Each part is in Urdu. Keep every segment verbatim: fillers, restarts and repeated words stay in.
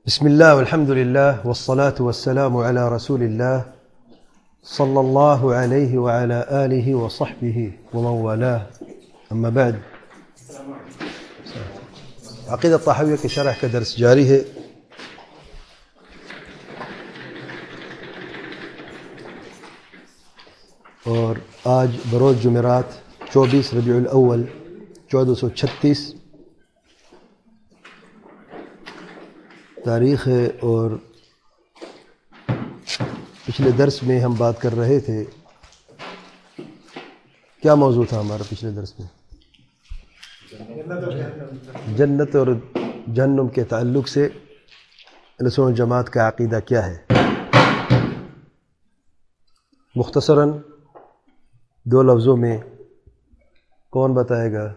بسم الله والحمد لله والصلاة والسلام على رسول الله صلى الله عليه وعلى آله وصحبه ومن والاه. أما بعد، عقیدہ طحاویہ کے شرح کا درس جاری ہے. اور آج بروز جمعرات چوبیس ربیع الاول چودہ سو چھتیس تاریخ ہے. اور پچھلے درس میں ہم بات کر رہے تھے، کیا موضوع تھا ہمارا پچھلے درس میں؟ جنت اور جہنم کے تعلق سے اہل سنت جماعت کا عقیدہ کیا ہے. مختصراً دو لفظوں میں کون بتائے گا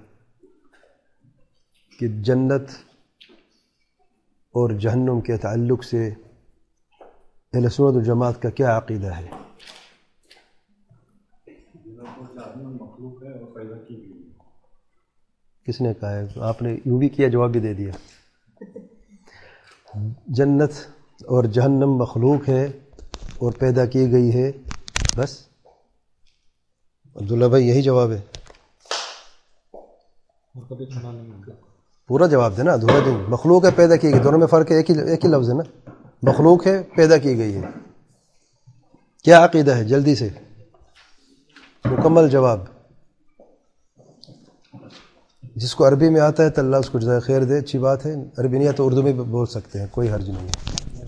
کہ جنت اور جہنم کے تعلق سے اہل سنت جماعت کا کیا عقیدہ ہے؟ کس نے کہا ہے؟ آپ نے یوں بھی کیا، جواب بھی دے دیا. جنت اور جہنم مخلوق ہے اور پیدا کی گئی ہے. بس عبداللہ بھائی یہی جواب ہے. پورا جواب دینا، ادھورا دیں. مخلوق ہے، پیدا کی گئی، دونوں میں فرق ہے، ایک ہی ایک ہی لفظ ہے نا. مخلوق ہے، پیدا کی گئی ہے. کیا عقیدہ ہے؟ جلدی سے مکمل جواب. جس کو عربی میں آتا ہے تو اللہ اس کو جزائے خیر دے، اچھی بات ہے. عربی نہیں تو اردو میں بول سکتے ہیں، کوئی حرج نہیں ہے.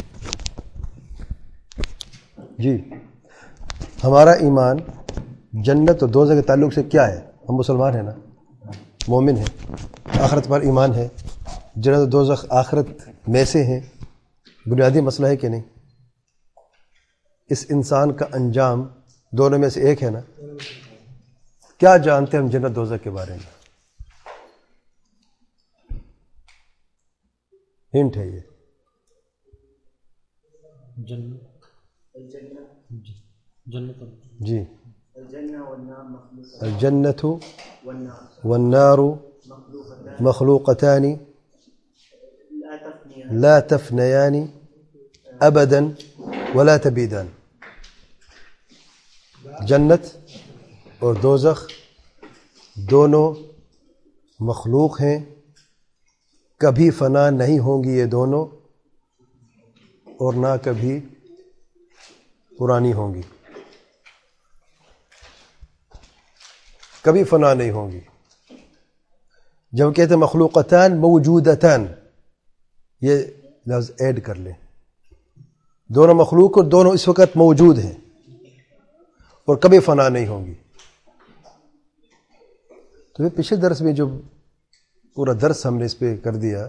جی، ہمارا ایمان جنت اور دوزخ کے تعلق سے کیا ہے؟ ہم مسلمان ہیں نا، مومن ہیں، آخرت پر ایمان ہے. جنت اور دوزخ آخرت میں سے ہیں. بنیادی مسئلہ ہے کہ نہیں؟ اس انسان کا انجام دونوں میں سے ایک ہے نا. کیا جانتے ہیں ہم جنت دوزخ کے بارے میں؟ ہنٹ ہے یہ. جی، الجنت والنار مخلوقتان لا تفنيان ابدا ولا تبيدان. جنت اور دوزخ دونوں مخلوق ہیں، کبھی فنا نہیں ہوں گی یہ دونوں، اور نہ کبھی پرانی ہوں گی. کبھی فنا نہیں ہوں گی. جب کہتے ہیں مخلوقتان موجودتان، یہ لفظ ایڈ کر لیں. دونوں مخلوق اور دونوں اس وقت موجود ہیں اور کبھی فنا نہیں ہوں گی. تو یہ پچھلے درس میں جو پورا درس ہم نے اس پہ کر دیا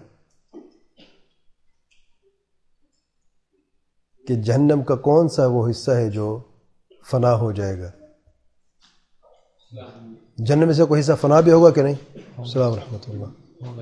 کہ جہنم کا کون سا وہ حصہ ہے جو فنا ہو جائے گا. جہنم میں سے کوئی حصہ فنا بھی ہوگا کہ نہیں؟ السلام ورحمۃ اللہ.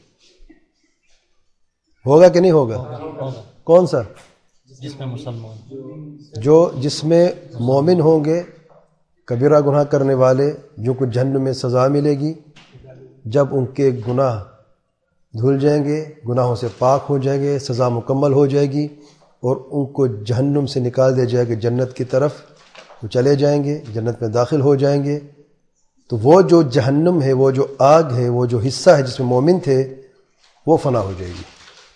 ہوگا کہ نہیں ہوگا؟ کون سا؟ جس میں مسلمان، جو جس میں مومن ہوں گے، کبیرہ گناہ کرنے والے، جو کچھ جہنم میں سزا ملے گی. جب ان کے گناہ دھل جائیں گے، گناہوں سے پاک ہو جائیں گے، سزا مکمل ہو جائے گی اور ان کو جہنم سے نکال دیا جائے گا جنت کی طرف. وہ چلے جائیں گے، جنت میں داخل ہو جائیں گے. تو وہ جو جہنم ہے، وہ جو آگ ہے، وہ جو حصہ ہے جس میں مومن تھے، وہ فنا ہو جائے گی.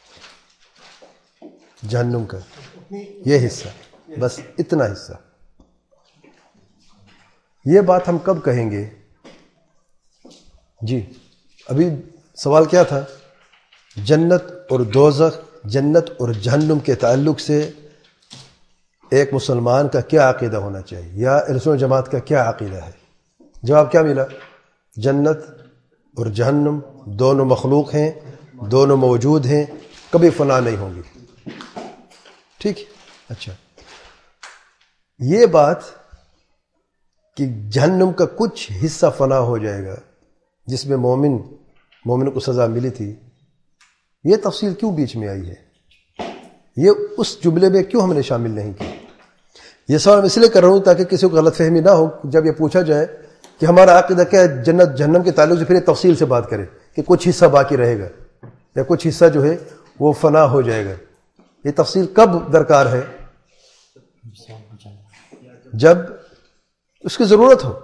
جہنم کا یہ حصہ، بس اتنا حصہ. یہ بات ہم کب کہیں گے؟ جی ابھی سوال کیا تھا؟ جنت اور دوزخ، جنت اور جہنم کے تعلق سے ایک مسلمان کا کیا عقیدہ ہونا چاہیے، یا اہل سنت جماعت کا کیا عقیدہ ہے؟ جواب کیا ملا؟ جنت اور جہنم دونوں مخلوق ہیں، دونوں موجود ہیں، کبھی فنا نہیں ہوں گی. ٹھیک ہے. اچھا، یہ بات کہ جہنم کا کچھ حصہ فنا ہو جائے گا جس میں مومن مومن کو سزا ملی تھی، یہ تفصیل کیوں بیچ میں آئی ہے؟ یہ اس جملے میں کیوں ہم نے شامل نہیں کی؟ یہ سوال میں اس لیے کر رہا ہوں تاکہ کسی کو غلط فہمی نہ ہو. جب یہ پوچھا جائے کہ ہمارا عقیدہ کیا ہے جنت جہنم کے تعلق سے، پھر یہ تفصیل سے بات کرے کہ کچھ حصہ باقی رہے گا یا کچھ حصہ جو ہے وہ فنا ہو جائے گا. یہ تفصیل کب درکار ہے؟ جب اس کی ضرورت ہو.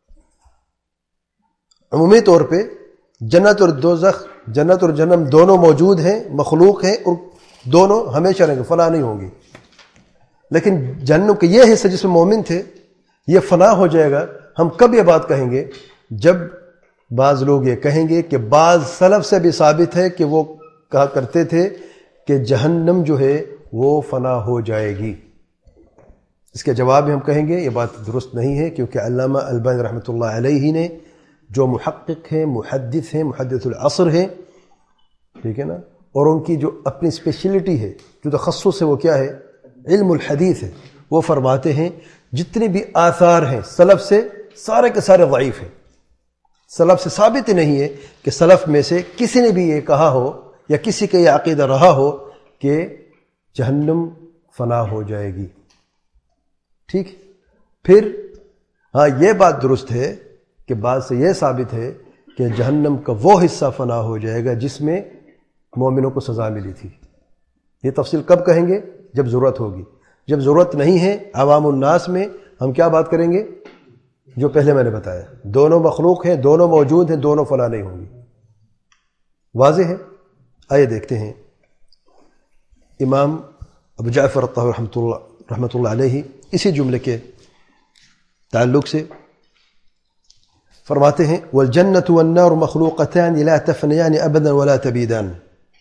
عمومی طور پہ جنت اور دوزخ، جنت اور جہنم دونوں موجود ہیں، مخلوق ہیں، اور دونوں ہمیشہ رہیں گے، فنا نہیں ہوں گی. لیکن جہنم کے یہ حصہ جس میں مومن تھے یہ فنا ہو جائے گا. ہم کب یہ بات کہیں گے؟ جب بعض لوگ یہ کہیں گے کہ بعض سلف سے بھی ثابت ہے کہ وہ کہا کرتے تھے کہ جہنم جو ہے وہ فنا ہو جائے گی. اس کے جواب میں ہم کہیں گے یہ بات درست نہیں ہے، کیونکہ علامہ البانی رحمۃ اللہ علیہ نے جو محقق ہیں، محدث ہیں، محدث العصر ہیں، ٹھیک ہے نا، اور ان کی جو اپنی اسپیشلٹی ہے، جو تخصص ہے، وہ کیا ہے؟ علم الحدیث ہے. وہ فرماتے ہیں جتنے بھی آثار ہیں سلف سے سارے کے سارے ضعیف ہیں. سلف سے ثابت ہی نہیں ہے کہ سلف میں سے کسی نے بھی یہ کہا ہو یا کسی کا یہ عقیدہ رہا ہو کہ جہنم فنا ہو جائے گی. ٹھیک. پھر ہاں یہ بات درست ہے کہ بعد سے یہ ثابت ہے کہ جہنم کا وہ حصہ فنا ہو جائے گا جس میں مومنوں کو سزا ملی تھی. یہ تفصیل کب کہیں گے؟ جب ضرورت ہوگی. جب ضرورت نہیں ہے عوام الناس میں، ہم کیا بات کریں گے؟ جو پہلے میں نے بتایا، دونوں مخلوق ہیں، دونوں موجود ہیں، دونوں فنا نہیں ہوں گی. واضح ہے؟ آئیے دیکھتے ہیں. امام ابو جعفر الطحاوی رحمۃ اللہ رحمۃ اللہ علیہ اسی جملے کے تعلق سے فرماتے ہیں والجنة والنار مخلوقتان لا تفنيان أبدا ولا تبيدان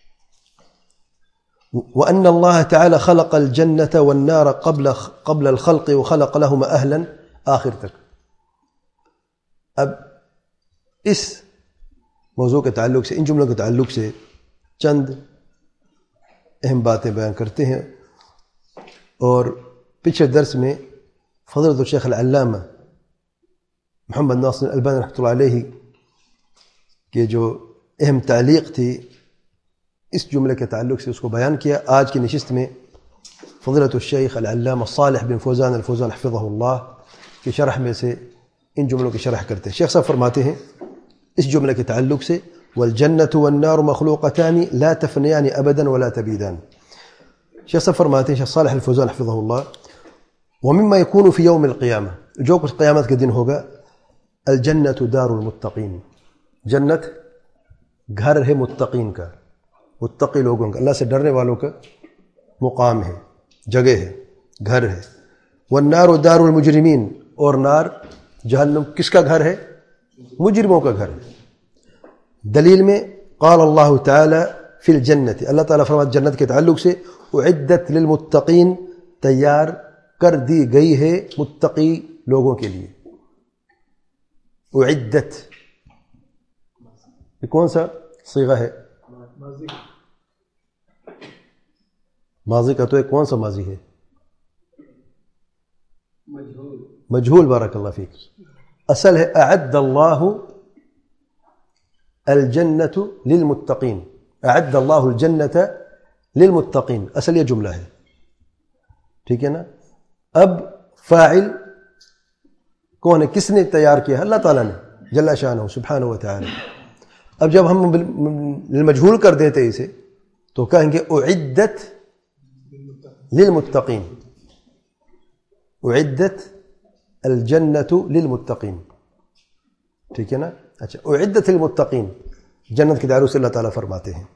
وأن الله تعالى خلق الجنة والنار قبل قبل الخلق وخلق لهما أهلا آخر تک. اب اس موضوع کے تعلق سے، ان جملوں کے تعلق سے چند اہم باتیں بیان کرتے ہیں، اور پچھلے درس میں فضیلۃ الشیخ العلامہ محمد ناصر البانی رحمۃ اللہ علیہ کے جو اہم تعلیق تھی اس جملے کے تعلق سے اس کو بیان کیا. آج کی نشست میں فضیلۃ الشیخ العلامہ صالح بن فوزان الفوزان حفظہ اللہ کی شرح میں سے ان جملوں کی شرح کرتے ہیں. شیخ صاحب فرماتے ہیں اس جملے کے تعلق سے والجنة والنار مخلوقتان لا تفنيان ابدا ولا تبيدان. شیخ صاحب فرماتے ہیں، شیخ صالح الفوزان حفظہ اللہ، ومما يكون في يوم القيامة، جو کچھ قیامت کے دن ہوگا، الجنة دار المتقین، جنت گھر ہے متقین کا، متقی لوگوں کا، اللہ سے ڈرنے والوں کا مقام ہے، جگہ ہے، گھر ہے. والنار دار المجرمین، اور نار جہنم کس کا گھر ہے؟ مجرموں کا گھر ہے. دلیل میں قال اللہ تعالی فی الجنت، اللہ تعالیٰ فرماتا جنت کے تعلق سے اعدت للمتقین، تیار کر دی گئی ہے متقی لوگوں کے لیے. اعدت یہ کون سا صیغہ ہے؟ ماضی کا تو ایک کون سا ماضی ہے؟ مجہول. بارک اللہ فیک. اصل ہے اعد اللہ الجنت للمتقین، اعد اللہ الجنت للمتقین، اصل یہ جملہ ہے. ٹھیک ہے نا. اب فاعل کون ہے؟ کس نے تیار کیا؟ اللہ تعالیٰ نے جل شانہ سبحانہ و تعالی. اب جب ہم مجہول کر دیتے اسے تو کہیں گے اعدت للمتقین، اعدت الجنت للمتقین. ٹھیک ہے نا. اچھا، اعدت للمتقین جنت کے داروں سے اللہ تعالیٰ فرماتے ہیں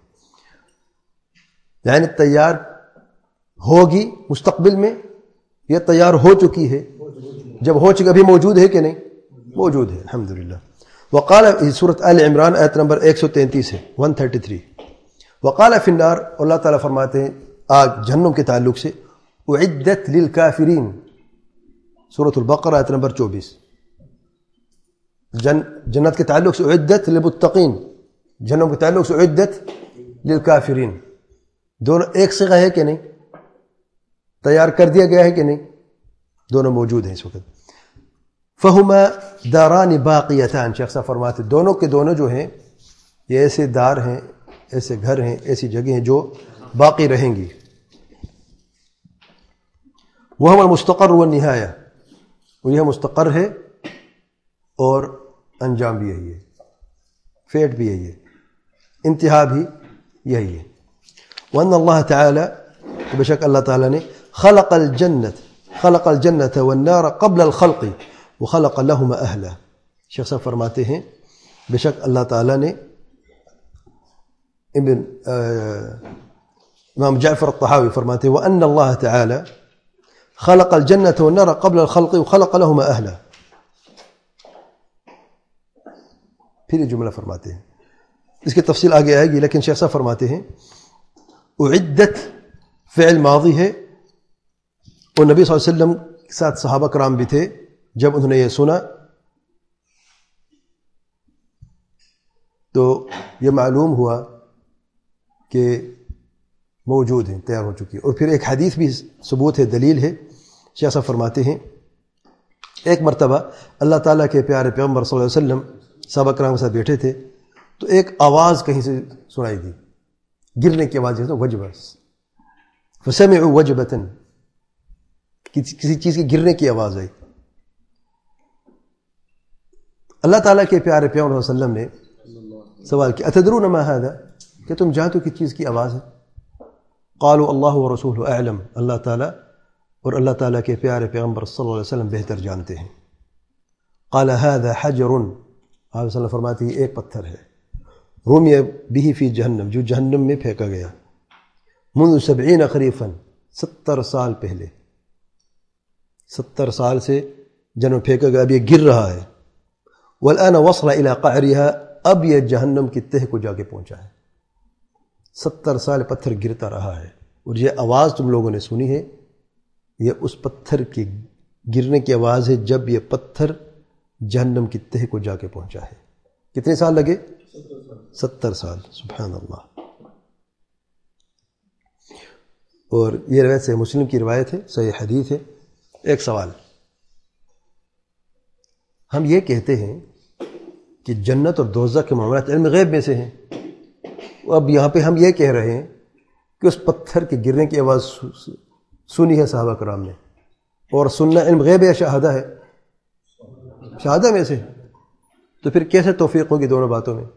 یعنی تیار ہوگی مستقبل میں، یہ تیار ہو چکی ہے. جب ہو چکی ابھی موجود ہے کہ نہیں؟ موجود ہے الحمدللہ. وقال سورۃ آل عمران آیت نمبر ایک سو تینتیس ہے، ایک سو تینتیس. وقال فی النار، اللہ تعالیٰ فرماتے ہیں آگ جہنم کے تعلق سے اعدت للکافرین، سورۃ البقرہ آیت نمبر چوبیس. جن جنت کے تعلق سے اعدت للمتقین، جہنم کے تعلق سے اعدت للکافرین. دونوں ایک صیغہ ہے کہ نہیں؟ تیار کر دیا گیا ہے کہ نہیں؟ دونوں موجود ہیں اس وقت. فہما داران باقیتان، شیخ صاحب فرماتے دونوں کے دونوں جو ہیں یہ ایسے دار ہیں، ایسے گھر ہیں، ایسی جگہ ہیں جو باقی رہیں گی. وہم المستقر والنہایہ، وہ یہ مستقر ہے اور انجام بھی یہی ہے، فیٹ بھی یہی ہے، انتہا بھی یہی ہے. وأن الله تعالى بشك الله تعالى خلق الجنة خلق الجنة والنار قبل الخلق وخلق لهما أهلا. شیخ صاحب فرماتے ہیں بے شک اللہ تعالیٰ نے ابن امام جعفر الطحاوی فرماتے ہیں وأن الله تعالى خلق الجنة والنار قبل الخلق وخلق لهما أهلا. پھر یہ جملہ فرماتے ہیں, اس کی تفصیل آگے آئے گی, لیکن شیخ صاحب فرماتے ہیں اعدت فعل ماضی ہے, اور نبی صلی اللہ علیہ وسلم کے ساتھ صحابہ کرام بھی تھے. جب انہوں نے یہ سنا تو یہ معلوم ہوا کہ موجود ہیں, تیار ہو چکی ہے. اور پھر ایک حدیث بھی ثبوت ہے, دلیل ہے. شیخ صاحب فرماتے ہیں ایک مرتبہ اللہ تعالیٰ کے پیارے پیغمبر صلی اللہ علیہ وسلم صحابہ کرام کے ساتھ بیٹھے تھے, تو ایک آواز کہیں سے سنائی دی, گرنے کی آواز, وجبہ, فسمعوا وجبۃ, کسی چیز کی گرنے کی آواز آئی. اللہ تعالیٰ کے پیارے پیغمبر صلی اللہ علیہ وسلم نے سوال کیا اتدرون ما هذا, کہ تم جانتے ہو کس چیز کی آواز ہے؟ قالوا اللہ ورسولہ اعلم, اللہ تعالیٰ اور اللہ تعالیٰ کے پیارے پیغمبر صلی اللہ علیہ وسلم بہتر جانتے ہیں. قال هذا حجر, آپ صلی اللہ فرماتے ہیں ایک پتھر ہے, رمی به فی جہنم, جو جہنم میں پھینکا گیا, منذ سبعین خریفا, ستر سال پہلے, ستر سال سے جہنم پھینکا گیا, اب یہ گر رہا ہے. والآن وصل الى قعرها, اب یہ جہنم کی تہ کو جا کے پہنچا ہے. ستر سال پتھر گرتا رہا ہے, اور یہ آواز تم لوگوں نے سنی ہے, یہ اس پتھر کی گرنے کی آواز ہے جب یہ پتھر جہنم کی تہ کو جا کے پہنچا ہے. کتنے سال لگے؟ ستر سال. سبحان اللہ. اور یہ روایت سے مسلم کی روایت ہے, صحیح حدیث ہے. ایک سوال, ہم یہ کہتے ہیں کہ جنت اور دوزخ کے معاملات علم غیب میں سے ہیں, اب یہاں پہ ہم یہ کہہ رہے ہیں کہ اس پتھر کے گرنے کی آواز سنی ہے صحابہ کرام نے, اور سننا علم غیب ہے یا شہادہ ہے؟ شہادہ میں سے. تو پھر کیسے توفیق ہوگی دونوں باتوں میں؟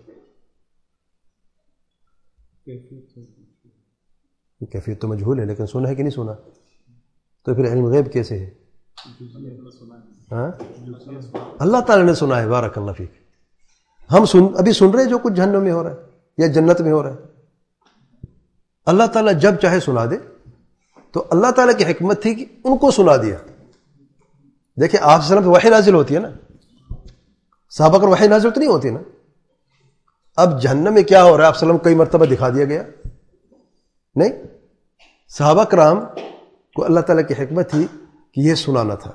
کیفیت تو مجہول ہے, لیکن سنا ہے کہ نہیں سنا, تو پھر علم غیب کیسے ہے؟ ہاں, اللہ تعالیٰ نے سنا ہے. بارک اللہ فیک. ہم سن ابھی سن رہے ہیں جو کچھ جہنم میں ہو رہا ہے یا جنت میں ہو رہا ہے. اللہ تعالیٰ جب چاہے سنا دے, تو اللہ تعالیٰ کی حکمت تھی کہ ان کو سنا دیا. دیکھیں آپ صلی اللہ علیہ وسلم پہ وحی نازل ہوتی ہے نا, صحابہ پر وحی نازل تو نہیں ہوتی نا. اب جہنم میں کیا ہو رہا ہے آپ صلی اللہ علیہ وسلم کئی مرتبہ دکھا دیا گیا نہیں, صحابہ کرام کو اللہ تعالیٰ کی حکمت تھی کہ یہ سنانا تھا,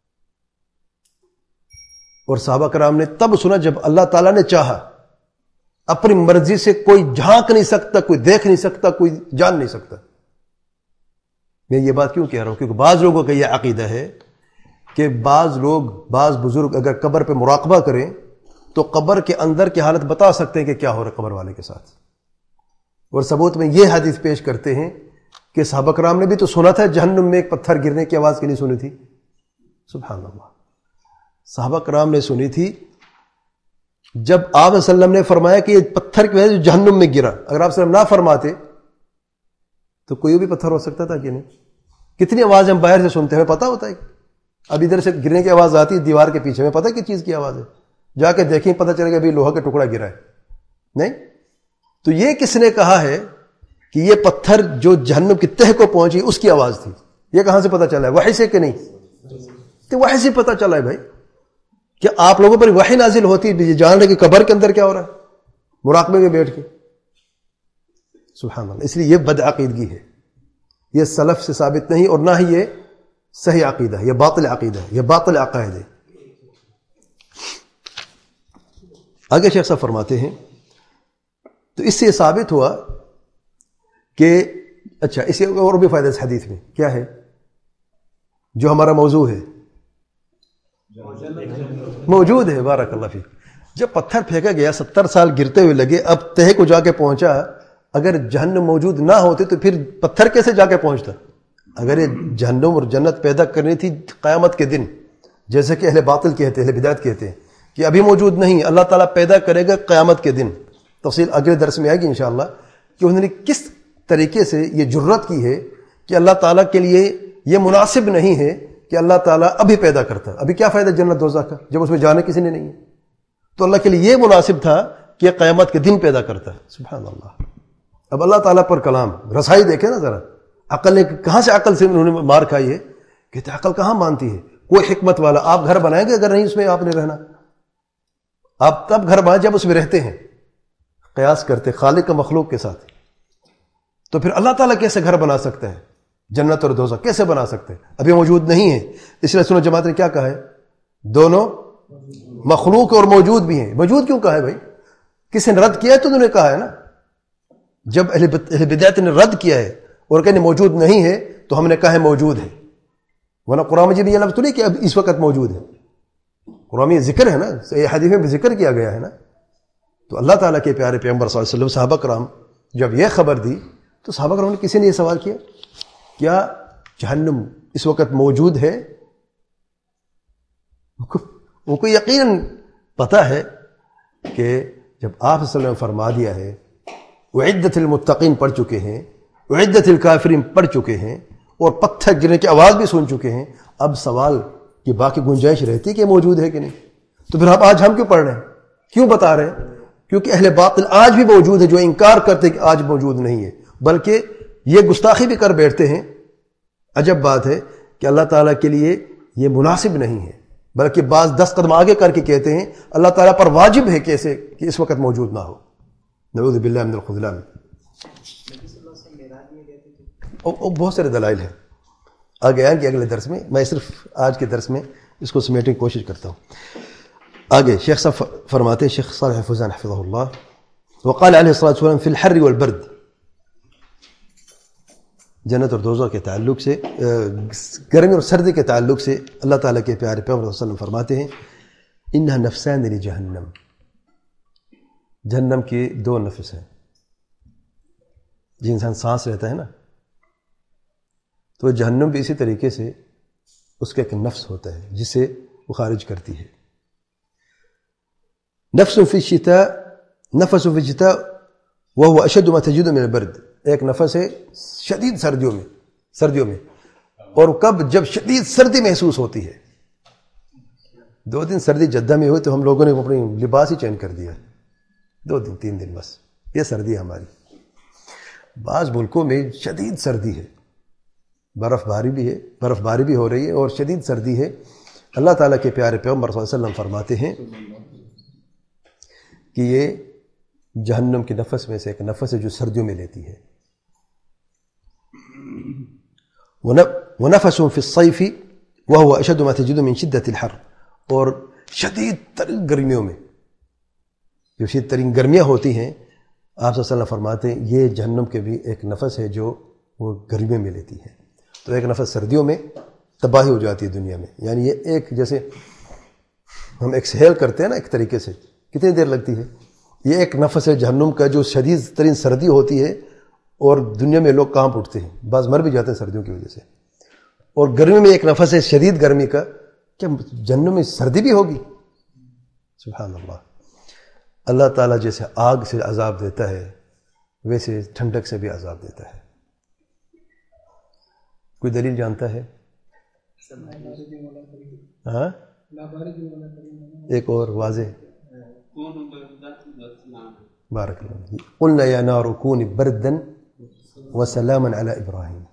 اور صحابہ کرام نے تب سنا جب اللہ تعالیٰ نے چاہا. اپنی مرضی سے کوئی جھانک نہیں سکتا, کوئی دیکھ نہیں سکتا, کوئی جان نہیں سکتا. میں یہ بات کیوں کہہ رہا ہوں؟ کیونکہ بعض لوگوں کا یہ عقیدہ ہے کہ بعض لوگ, بعض بزرگ اگر قبر پہ مراقبہ کریں تو قبر کے اندر کی حالت بتا سکتے ہیں کہ کیا ہو رہا ہے قبر والے کے ساتھ. اور ثبوت میں یہ حدیث پیش کرتے ہیں کہ صحابہ کرام نے بھی تو سنا تھا جہنم میں ایک پتھر گرنے کی آواز کی نہیں سنی تھی. سبحان اللہ. صحابہ کرام نے سنی تھی جب آپ صلی اللہ علیہ وسلم نے فرمایا کہ یہ پتھر کی وجہ سے جہنم میں گرا. اگر آپ صلی اللہ علیہ وسلم نہ فرماتے تو کوئی بھی پتھر ہو سکتا تھا کہ نہیں. کتنی آواز ہم باہر سے سنتے ہیں, ہمیں پتہ ہوتا ہے اب ادھر سے گرنے کی آواز آتی ہے دیوار کے پیچھے, ہمیں پتہ ہے کس چیز کی آواز ہے, جا کے دیکھیں پتہ چلے گا ابھی لوہا کا ٹکڑا گرا ہے. نہیں, تو یہ کس نے کہا ہے کہ یہ پتھر جو جہنم کی تہ کو پہنچی اس کی آواز تھی؟ یہ کہاں سے پتہ چلا ہے؟ وحی سے کہ نہیں؟ تو وحی سے پتہ چلا ہے بھائی. کہ آپ لوگوں پر وحی نازل ہوتی ہے, جان رہے کہ قبر کے اندر کیا ہو رہا ہے, مراقبے میں بیٹھ کے. سبحان اللہ. اس لیے یہ بد عقیدگی ہے, یہ سلف سے ثابت نہیں, اور نہ ہی یہ صحیح عقیدہ ہے, یہ باطل عقیدہ ہے, یہ باطل عقائد ہے. آگے شیخ صاحب فرماتے ہیں تو اس سے ثابت ہوا کہ اچھا اس سے اور بھی فائدہ اس حدیث میں کیا ہے جو ہمارا موضوع ہے, موجود ہے. بارک اللہ فیک. جب پتھر پھینکا گیا ستر سال گرتے ہوئے لگے, اب تہ کو جا کے پہنچا. اگر جہنم موجود نہ ہوتے تو پھر پتھر کیسے جا کے پہنچتا؟ اگر یہ جہنم اور جنت پیدا کرنی تھی قیامت کے دن, جیسے کہ اہل باطل کہتے ہیں, اہل بدعت کہتے ہیں کہ ابھی موجود نہیں, اللہ تعالیٰ پیدا کرے گا قیامت کے دن. تفصیل اگلے درس میں آئے گی انشاءاللہ کہ انہوں نے کس طریقے سے یہ جرت کی ہے کہ اللہ تعالیٰ کے لیے یہ مناسب نہیں ہے کہ اللہ تعالیٰ ابھی پیدا کرتا ہے. ابھی کیا فائدہ جنت دوزخ کا جب اس میں جانے کسی نے نہیں ہے؟ تو اللہ کے لیے یہ مناسب تھا کہ قیامت کے دن پیدا کرتا ہے. سبحان اللہ. اب اللہ تعالیٰ پر کلام رسائی دیکھیں نا ذرا. عقل نے کہاں سے عقل سے انہوں نے مار کھائی ہے؟ کہتے عقل کہاں مانتی ہے. کوئی حکمت والا آپ گھر بنائیں گے اگر نہیں اس میں آپ نے رہنا؟ آپ تب گھر بنائیں جب اس میں رہتے ہیں. قیاس کرتے خالق کا مخلوق کے ساتھ. تو پھر اللہ تعالیٰ کیسے گھر بنا سکتا ہے؟ جنت اور دوزخ کیسے بنا سکتے ہیں؟ ابھی موجود نہیں ہے. اس لیے سنو جماعت نے کیا کہا ہے؟ دونوں مخلوق اور موجود بھی ہیں. موجود کیوں کہا ہے بھائی؟ کسی نے رد کیا ہے تو انہوں نے کہا ہے نا. جب اہل بدعت نے رد کیا ہے اور کہنے موجود نہیں ہے تو ہم نے کہا ہے موجود ہے. ورنہ قرآن مجید میں یہ لفظ تو نہیں کہ اب اس وقت موجود ہے. قرآن میں یہ ذکر ہے نا, یہ حدیث میں بھی ذکر کیا گیا ہے نا. تو اللہ تعالیٰ کے پیارے پیغمبر صلی اللہ علیہ وسلم صحابہ کرام جب یہ خبر دی تو صحابہ کرام نے کسی نے یہ سوال کیا کیا جہنم اس وقت موجود ہے؟ ان کو یقیناً پتا ہے کہ جب آپ صلی اللہ علیہ وسلم فرما دیا ہے وعدت المتقین پڑھ چکے ہیں, وعدت الکافرین پڑھ چکے ہیں, اور پتھر گرنے کی آواز بھی سن چکے ہیں, اب سوال کی باقی گنجائش رہتی کہ موجود ہے کہ نہیں. تو پھر اب آج ہم کیوں پڑھ رہے ہیں, کیوں بتا رہے ہیں؟ کیونکہ اہل باطل آج بھی موجود ہے جو انکار کرتے کہ آج موجود نہیں ہے, بلکہ یہ گستاخی بھی کر بیٹھتے ہیں. عجب بات ہے کہ اللہ تعالیٰ کے لیے یہ مناسب نہیں ہے, بلکہ بعض دس قدم آگے کر کے کہتے ہیں اللہ تعالیٰ پر واجب ہے کیسے کہ اس وقت موجود نہ ہو. نعوذ باللہ من الخذلان. اور بہت سارے دلائل ہیں, آگے آئیں گے اگلے درس میں. میں صرف آج کے درس میں اس کو سمیٹنے کی کوشش کرتا ہوں. آگے شیخ صاحب فرماتے ہیں, شیخ صالح فوزان حفظہ اللہ, وقال علیہ الصلاۃ والسلام فی الحر والبرد, جنت اور دوزخ کے تعلق سے, گرمی اور سردی کے تعلق سے اللہ تعالیٰ کے پیارے پیغمبر صلی اللہ علیہ وسلم فرماتے ہیں انہا نفسان لجہنم, جہنم کے دو نفس ہیں. جن انسان سانس لیتا ہے نا تو جہنم بھی اسی طریقے سے اس کا ایک نفس ہوتا ہے جسے وہ خارج کرتی ہے. نفس فی الشتاء نفس فی الشتاء وهو اشد ما تجد من البرد, ایک نفس ہے شدید سردیوں میں سردیوں میں اور کب جب شدید سردی محسوس ہوتی ہے. دو دن سردی جدہ میں ہوئی تو ہم لوگوں نے اپنی لباس ہی چینج کر دیا, دو دن تین دن بس, یہ سردی ہے ہماری. بعض ملکوں میں شدید سردی ہے, برف باری بھی ہے, برف باری بھی ہو رہی ہے اور شدید سردی ہے. اللہ تعالیٰ کے پیارے پیغمبر صلی اللہ علیہ وسلم فرماتے ہیں کہ یہ جہنم کے نفس میں سے ایک نفس ہے جو سردیوں میں لیتی ہے. وَنَفَسٌ فِي الصَّيْفِ وَهُوَ أَشَدُّ مَا تَجِدُ مِنْ شِدَّةِ الْحَرِّ, اور شدید ترین گرمیوں میں, جو شدید ترین گرمیاں ہوتی ہیں, آپ صلی اللہ علیہ وسلم فرماتے ہیں یہ جہنم کے بھی ایک نفس ہے جو وہ گرمیوں میں لیتی ہے. تو ایک نفس سردیوں میں تباہی ہو جاتی ہے دنیا میں. یعنی یہ ایک جیسے ہم ایکسہیل کرتے ہیں نا ایک طریقے سے, کتنی دیر لگتی ہے, یہ ایک نفس ہے جہنم کا جو شدید ترین سردی ہوتی ہے اور دنیا میں لوگ کانپ اٹھتے ہیں, بعض مر بھی جاتے ہیں سردیوں کی وجہ سے. اور گرمی میں ایک نفس ہے شدید گرمی کا, کیا جہنم میں سردی بھی ہوگی؟ سبحان اللہ. اللہ تعالیٰ جیسے آگ سے عذاب دیتا ہے ویسے ٹھنڈک سے بھی عذاب دیتا ہے. کوئی دلیل جانتا ہے؟ ہاں ایک اور واضح بارک اللہ. قلنا یا نار کونی بردا وسلاما علی ابراہیم.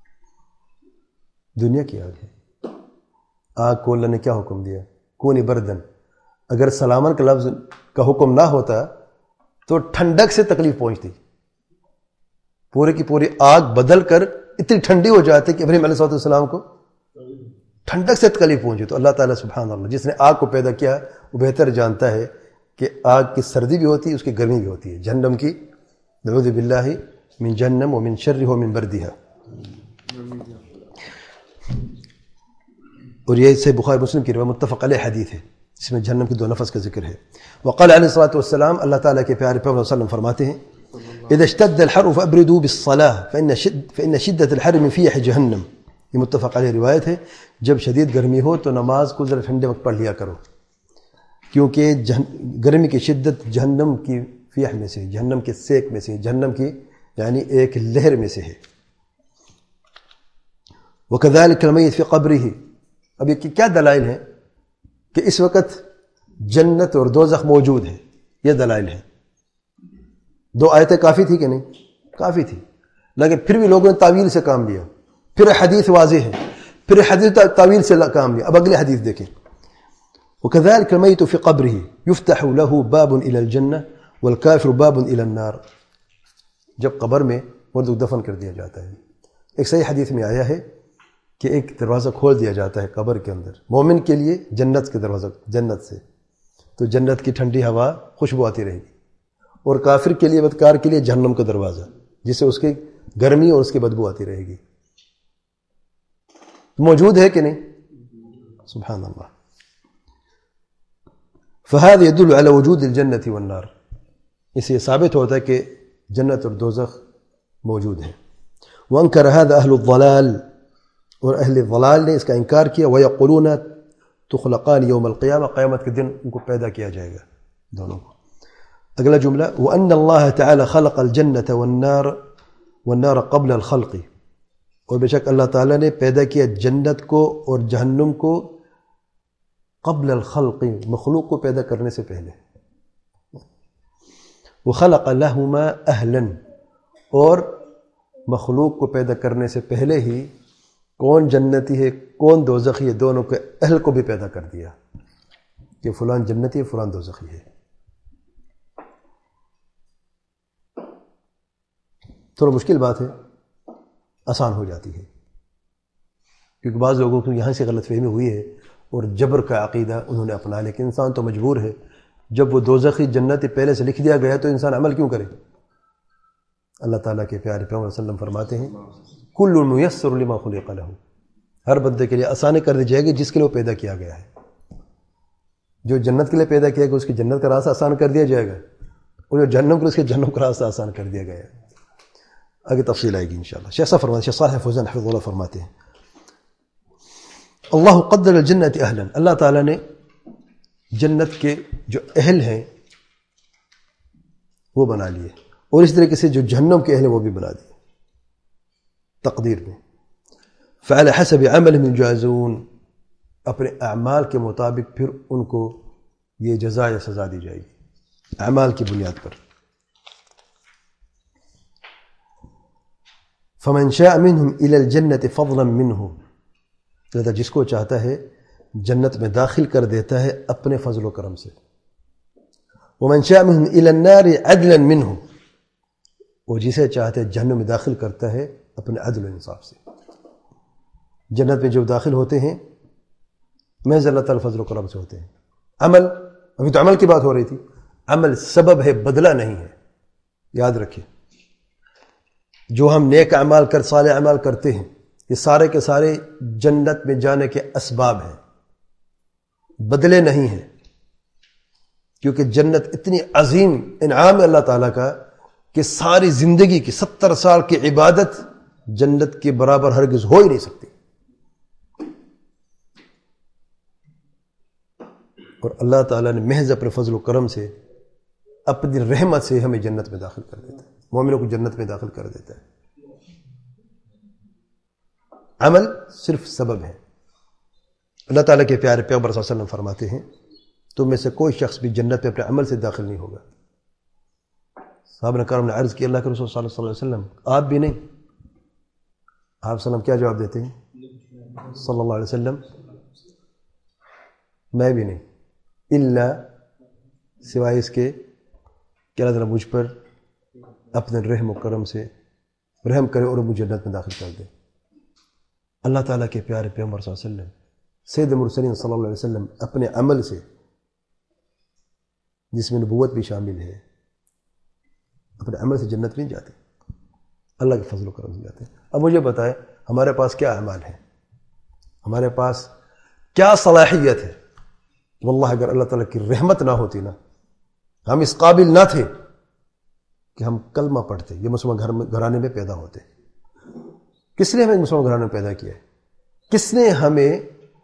دنیا کی آگ ہے, آگ کو اللہ نے کیا حکم دیا؟ کونی بردن. اگر سلامن کا لفظ کا حکم نہ ہوتا تو ٹھنڈک سے تکلیف پہنچتی, پورے کی پوری آگ بدل کر اتنی ٹھنڈی ہو جاتی کہ ابراہیم علیہ السلام کو ٹھنڈک سے تکلیف پہنچی. تو اللہ تعالیٰ سبحان اللہ جس نے آگ کو پیدا کیا وہ بہتر جانتا ہے کہ آگ کی سردی بھی ہوتی ہے, اس کی گرمی بھی ہوتی ہے. جہنم کی نعوذ باللہ من جہنم ومن شرہ ومن بردہا. اور یہ سے بخاری مسلم کی روایت متفق علیہ حدیث ہے, اس میں جہنم کے دو نفس کا ذکر ہے. وقال علیہ الصلوۃ والسلام, اللہ تعالیٰ کے پیارے پیغمبر صلی اللہ علیہ وسلم فرماتے ہیں اذا اشتد الحر فابردوا بالصلاة فإن شد فإن شدة الحر من فیح جہنم. یہ متفق علیہ روایت ہے. جب شدید گرمی ہو تو نماز کو ذرا ٹھنڈے وقت پڑھ لیا کرو, کیونکہ گرمی کی شدت جہنم کی فیح میں سے, جہنم کے سیک میں سے, جہنم کی یعنی ایک لہر میں سے ہے. وَكَذَلِكَ الْمَيِّتُ فِي قَبْرِهِ. اب یہ کیا دلائل ہیں کہ اس وقت جنت اور دوزخ موجود ہے؟ یہ دلائل ہیں. دو آیتیں کافی تھی کہ نہیں؟ کافی تھی، لیکن پھر بھی لوگوں نے تعویل سے کام لیا. پھر حدیث واضح ہے، پھر حدیث تعویل سے کام لیا. اب اگلی حدیث دیکھیں. وَكَذَلِكَ الْمَيِّتُ فِي قَبْرِهِ يُفْتَحُ لَهُ بَابٌ إِلَى الْجَنَّةِ وَالْكَافِرُ بَابٌ إِلَى النَّارِ. جب قبر میں مردہ دفن کر دیا جاتا ہے، ایک صحیح حدیث میں آیا ہے کہ ایک دروازہ کھول دیا جاتا ہے قبر کے اندر مومن کے لیے جنت کے دروازہ، جنت سے، تو جنت کی ٹھنڈی ہوا خوشبو آتی رہے گی، اور کافر کے لیے، بدکار کے لیے جہنم کا دروازہ جس سے اس کی گرمی اور اس کی بدبو آتی رہے گی. موجود ہے کہ نہیں؟ سبحان اللہ. فہذا يدل على وجود الجنة والنار. اس یہ ثابت ہوتا ہے کہ جنت اور دوزخ موجود ہیں. وانکر هذا اہل الضلال، اور اہل ضلال نے اس کا انکار کیا. ویقولون تخلقان یوم القیامہ، قیامت کے دن ان کو پیدا کیا جائے گا دونوں کو. اگلا جملہ وان اللہ تعالی خلق الجنة والنار والنار قبل الخلق، اور بے شک اللہ تعالیٰ نے پیدا کیا جنت کو اور جہنم کو قبل الخلق، مخلوق کو پیدا کرنے سے پہلے. وخلق لہما اہلا، اور مخلوق کو پیدا کرنے سے پہلے ہی کون جنتی ہے کون دوزخی ہے دونوں کے اہل کو بھی پیدا کر دیا کہ فلان جنتی ہے فلان دوزخی ہے. تھوڑا مشکل بات ہے، آسان ہو جاتی ہے، کیونکہ بعض لوگوں کو یہاں سے غلط فہمی ہوئی ہے اور جبر کا عقیدہ انہوں نے اپنا. لیکن انسان تو مجبور ہے، جب وہ دوزخی جنتی پہلے سے لکھ دیا گیا تو انسان عمل کیوں کرے؟ اللہ تعالیٰ کے پیارے پیغمبر صلی اللہ علیہ وسلم فرماتے ہیں کل میسر لما خلق لہ، ہر بندے کے لیے آسانی کر دی جائے گی جس کے لیے وہ پیدا کیا گیا ہے. جو جنت کے لیے پیدا کیا گیا اس کی جنت کا راستہ آسان کر دیا جائے گا، اور جو جہنم کو اس کے جہنم کا راستہ آسان کر دیا گیا ہے. آگے تفصیل آئے گی انشاءاللہ. شیخ صاحب فرماتے ہیں، شیخ صالح فوزان حفظہ اللہ فرماتے ہیں اللہ قدر الجنت اہلا، اللہ تعالیٰ نے جنت کے جو اہل ہیں وہ بنا لیے، اور اس طریقے سے جو جہنم کے اہل ہیں وہ بھی بنا دیے تقدیر میں. فعلى حسب عملهم يجازون، اپنے اعمال کے مطابق پھر ان کو یہ جزا یا سزا دی جائے گی اعمال کی بنیاد پر. فمن شاء منهم الى الجنة فضلا منه، لہذا جس کو چاہتا ہے جنت میں داخل کر دیتا ہے اپنے فضل و کرم سے. ومن شاء منهم الى النار عدلا منه، وہ جسے چاہتے ہے جہنم میں داخل کرتا ہے اپنے عدل و انصاف سے. جنت میں جو داخل ہوتے ہیں محض اللہ تعالی فضل و کرم سے ہوتے ہیں. عمل، ابھی تو عمل کی بات ہو رہی تھی، عمل سبب ہے، بدلہ نہیں ہے. یاد رکھیں، جو ہم نیک اعمال کر صالح اعمال کرتے ہیں یہ سارے کے سارے جنت میں جانے کے اسباب ہیں، بدلے نہیں ہیں. کیونکہ جنت اتنی عظیم انعام ہے اللہ تعالیٰ کا کہ ساری زندگی کی ستر سال کی عبادت جنت کے برابر ہرگز ہو ہی نہیں سکتی. اور اللہ تعالیٰ نے محض اپنے فضل و کرم سے، اپنی رحمت سے ہمیں جنت میں داخل کر دیتا ہے، مومنوں کو جنت میں داخل کر دیتا ہے. عمل صرف سبب ہے. اللہ تعالیٰ کے پیارے پیغمبر صلی اللہ علیہ وسلم فرماتے ہیں تم میں سے کوئی شخص بھی جنت میں اپنے عمل سے داخل نہیں ہوگا. صحابہ کرام نے عرض کی اللہ کے رسول صلی اللہ علیہ وسلم آپ بھی نہیں؟ آپ وسلم کیا جواب دیتے ہیں صلی اللہ علیہ وسلم؟ میں بھی نہیں، الا سوائے اس کے کہ اللہ تعالیٰ مجھ پر اپنے رحم و کرم سے رحم کرے اور مجھے جنت میں داخل کر دے. اللہ تعالیٰ کے پیارے پیغمبر صلی اللہ علیہ وسلم سید المرسلین صلی اللہ علیہ وسلم اپنے عمل سے، جس میں نبوت بھی شامل ہے، اپنے عمل سے جنت نہیں جاتے، اللہ کے فضل و کرم سے جاتے. اب مجھے بتائیں ہمارے پاس کیا اعمال ہیں، ہمارے پاس کیا صلاحیت ہے؟ واللہ اگر اللہ تعالیٰ کی رحمت نہ ہوتی نا، ہم اس قابل نہ تھے کہ ہم کلمہ پڑھتے، یہ مسلمان گھر میں گھرانے میں پیدا ہوتے. کس نے ہمیں مسلمان گھرانے میں پیدا کیا ہے؟ کس نے ہمیں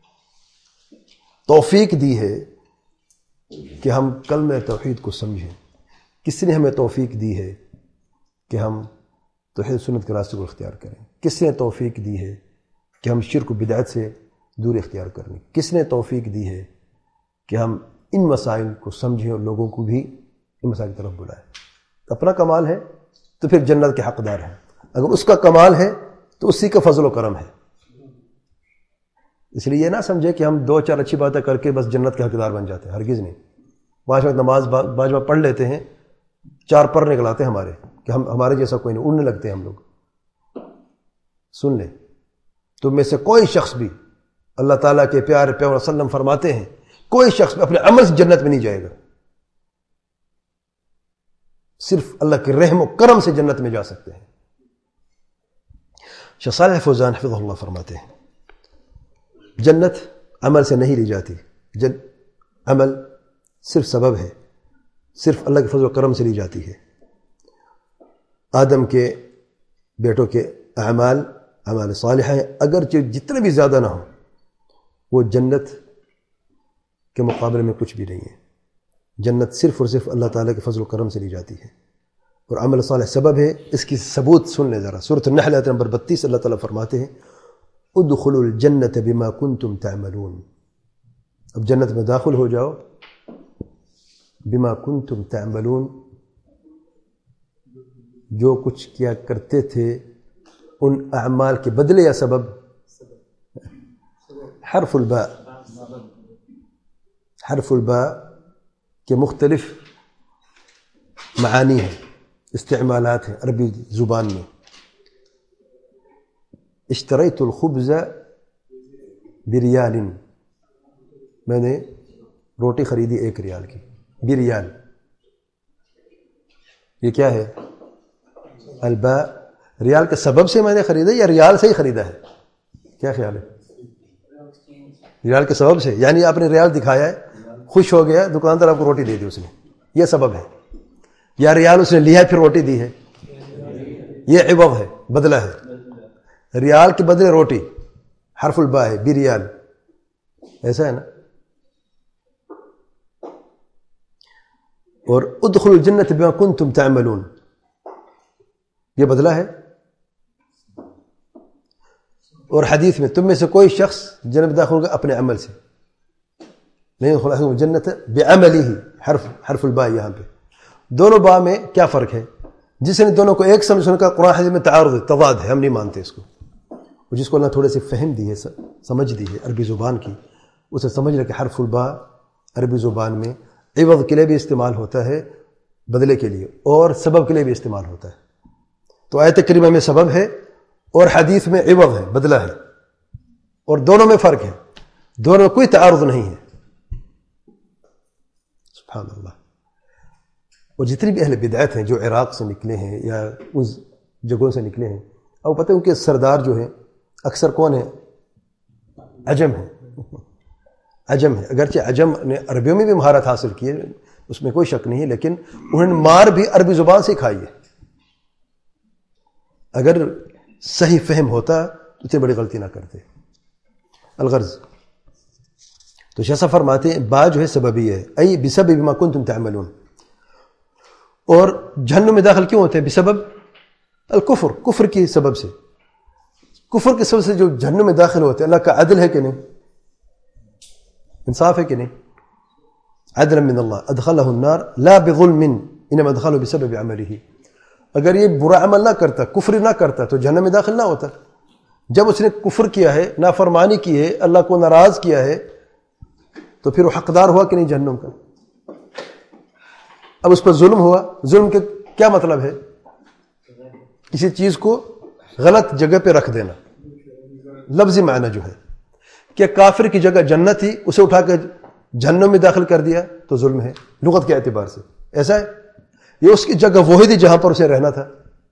توفیق دی ہے کہ ہم کلمہ توحید کو سمجھیں؟ کس نے ہمیں توفیق دی ہے کہ ہم توحید سنت کے راستے کو اختیار کریں. کس نے توفیق دی ہے کہ ہم شرک و بدعت سے دور اختیار کریں؟ کس نے توفیق دی ہے کہ ہم ان مسائل کو سمجھیں اور لوگوں کو بھی ان مسائل کی طرف بلائیں؟ اپنا کمال ہے تو پھر جنت کے حقدار ہیں. اگر اس کا کمال ہے تو اسی کا فضل و کرم ہے. اس لیے یہ نہ سمجھے کہ ہم دو چار اچھی باتیں کر کے بس جنت کے حقدار بن جاتے ہیں. ہرگز نہیں. پانچ وقت نماز بعض میں پڑھ لیتے ہیں، چار پر نکلاتے ہیں ہمارے کہ ہم ہمارے جیسا کوئی نہیں، اڑنے لگتے ہیں ہم لوگ. سن لیں، تم میں سے کوئی شخص بھی، اللہ تعالیٰ کے پیارے پیغمبر صلی اللہ علیہ وسلم فرماتے ہیں، کوئی شخص بھی اپنے عمل سے جنت میں نہیں جائے گا، صرف اللہ کے رحم و کرم سے جنت میں جا سکتے ہیں. شیخ صالح فوزان حفظہ اللہ فرماتے ہیں جنت عمل سے نہیں لی جاتی. جن عمل صرف سبب ہے، صرف اللہ کے فضل و کرم سے لی جاتی ہے. آدم کے بیٹوں کے اعمال اعمال صالحہ ہیں، اگرچہ جتنے بھی زیادہ نہ ہوں، وہ جنت کے مقابلے میں کچھ بھی نہیں ہے. جنت صرف اور صرف اللہ تعالیٰ کے فضل و کرم سے لی جاتی ہے، اور عمل صالح سبب ہے. اس کی ثبوت سن لیں ذرا. سورۃ النحل آیت نمبر بتیس اللہ تعالیٰ فرماتے ہیں ادخلوا الجنت بما کنتم تعملون. اب جنت میں داخل ہو جاؤ بما کنتم تعملون، جو کچھ کیا کرتے تھے ان اعمال کے بدلے یا سبب. حرف الباء حرف الباء کے مختلف معانی ہیں، استعمالات ہیں عربی زبان میں. اشتریت الخبز بریال، میں نے روٹی خریدی ایک ریال کی. بریال یہ کیا ہے؟ الباء ریال کے سبب سے میں نے خریدا یا ریال سے ہی خریدا ہے؟ کیا خیال ہے؟ ریال کے سبب سے، یعنی آپ نے ریال دکھایا ہے، خوش ہو گیا، دکاندار آپ کو روٹی دے دی اس نے، یہ سبب ہے. یا ریال اس نے لیا پھر روٹی دی ہے، یہ عوض ہے، بدلہ ہے. ریال کے بدلے روٹی، حرف الباء ہے، بریال. ایسا ہے نا. اور ادخلوا الجنت بما کنتم تعملون، یہ بدلہ ہے. اور حدیث میں تم میں سے کوئی شخص جنت داخل ہوگا اپنے عمل سے، نہیں يدخل جنت بعمله، حرف حرف الباء. یہاں پہ دونوں با میں کیا فرق ہے؟ جس نے دونوں کو ایک سمجھنے کا قرآن حدیث میں تعارض تضاد ہے، ہم نہیں مانتے اس کو. اور جس کو اللہ تھوڑے سے فہم دی ہے، سمجھ دی ہے عربی زبان کی، اسے سمجھ لے کہ حرف الباء عربی زبان میں عوض کے لیے بھی استعمال ہوتا ہے، بدلے کے لیے، اور سبب کے لیے بھی استعمال ہوتا ہے. تو آیت کریمہ میں سبب ہے اور حدیث میں عوض ہے، بدلہ ہے، اور دونوں میں فرق ہے، دونوں میں کوئی تعارض نہیں ہے. سبحان اللہ. اور جتنی بھی اہل بدعت ہیں جو عراق سے نکلے ہیں یا اس جگہوں سے نکلے ہیں، اب پتہ ہے ان کے سردار جو ہیں اکثر کون ہیں؟ عجم ہیں. عجم ہے. اگرچہ عجم نے عربیوں میں بھی مہارت حاصل کی ہے، اس میں کوئی شک نہیں ہے، لیکن انہوں نے مار بھی عربی زبان سے کھائی ہے. اگر صحیح فہم ہوتا تو اتنی بڑی غلطی نہ کرتے. الغرض تو شیخ فرماتے ہیں با جو ہے سببی ہے، ای بسبب ما کنتم تعملون. اور جہنم میں داخل کیوں ہوتے ہیں؟ بسبب الکفر، کفر کی سبب سے. کفر کے سبب سے جو جہنم میں داخل ہوتے ہیں، اللہ کا عدل ہے کہ نہیں؟ انصاف ہے کہ نہیں؟ عدل من اللہ ادخلہ النار لا بظلم انما ادخلہ بسبب عمله. اگر یہ برا عمل نہ کرتا، کفر نہ کرتا، تو جہنم میں داخل نہ ہوتا. جب اس نے کفر کیا ہے، نافرمانی کی ہے، اللہ کو ناراض کیا ہے، تو پھر وہ حقدار ہوا کہ نہیں جہنم کا؟ اب اس پر ظلم ہوا. ظلم کے کیا مطلب ہے؟ کسی چیز کو غلط جگہ پہ رکھ دینا. لفظی معنی جو ہے کہ کافر کی جگہ جنت تھی، اسے اٹھا کے جہنم میں داخل کر دیا تو ظلم ہے لغت کے اعتبار سے. ایسا ہے؟ یہ اس کی جگہ وہی تھی جہاں پر اسے رہنا تھا،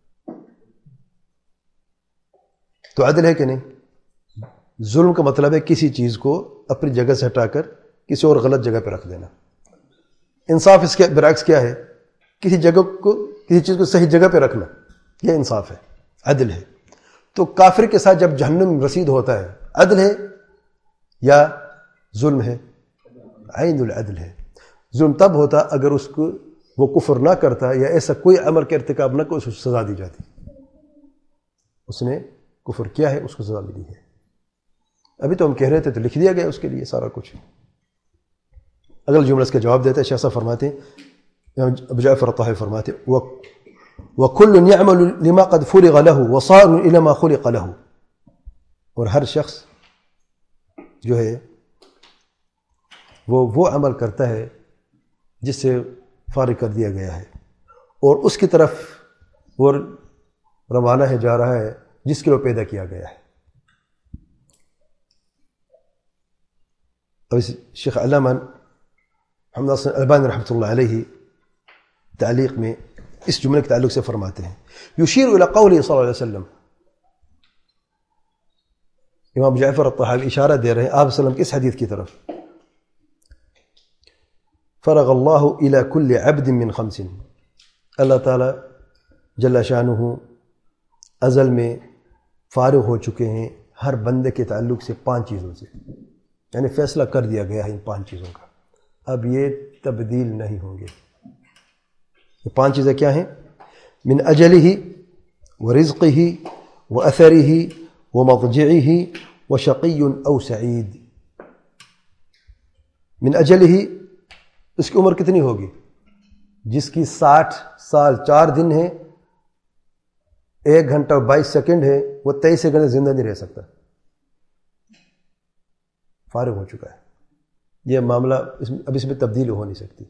تو عدل ہے کہ نہیں؟ ظلم کا مطلب ہے کسی چیز کو اپنی جگہ سے ہٹا کر کسی اور غلط جگہ پہ رکھ دینا. انصاف اس کے برعکس کیا ہے؟ کسی جگہ کو کسی چیز کو صحیح جگہ پہ رکھنا، یہ انصاف ہے، عدل ہے. تو کافر کے ساتھ جب جہنم رسید ہوتا ہے، عدل ہے یا ظلم ہے؟ عین العدل ہے. ظلم تب ہوتا اگر اس کو وہ کفر نہ کرتا یا ایسا کوئی عمل کے ارتکاب نہ کو اس کو سزا دی جاتی. اس نے کفر کیا ہے، اس کو سزا ملی ہے. ابھی تو ہم کہہ رہے تھے تو لکھ دیا گیا اس کے لیے سارا کچھ. اگلا جملہ اس کا جواب دیتا ہے. شیخ صاحب فرماتے ہیں، ابو جعفر الطحاوی فرماتے ہیں وَكُلٌّ يَعْمَلُ لِمَا قَدْ فُرِغَ لَهُ وَصَارٌ إِلَى مَا خُلِقَ لَهُ. اور ہر شخص جو ہے وہ وہ عمل کرتا ہے جس سے فارغ کر دیا گیا ہے، اور اس کی طرف وہ روانہ ہے، جا رہا ہے جس کے لیے پیدا کیا گیا ہے. اب شیخ علامہ محمد ناصر البانی رحمۃ اللہ علیہ تعلیق میں اس جملے کے تعلق سے فرماتے ہیں یشیر الی قوله صلی اللہ علیہ وسلم. امام جعفر الطحاوی اشارہ دے رہے ہیں آپ صلی اللہ علیہ وسلم کی اس حدیث کی طرف. فرغ اللہ الی کل عبد من خمس. اللہ تعالی جل شانہ ازل میں فارغ ہو چکے ہیں ہر بندے کے تعلق سے پانچ چیزوں سے، یعنی فیصلہ کر دیا گیا ہے ان پانچ چیزوں کا، اب یہ تبدیل نہیں ہوں گے. یہ پانچ چیزیں کیا ہیں؟ من اجلہ ورزقہ واثرہ ومضجعہ وشقی او سعید. من اجلہ، اس کی عمر کتنی ہوگی؟ جس کی ساٹھ سال چار دن ہے، ایک گھنٹہ بائیس سیکنڈ ہے، وہ تیئیس سیکنڈ زندہ نہیں رہ سکتا، فارغ ہو چکا ہے. یہ معاملہ اب اس میں تبدیل ہو نہیں سکتی.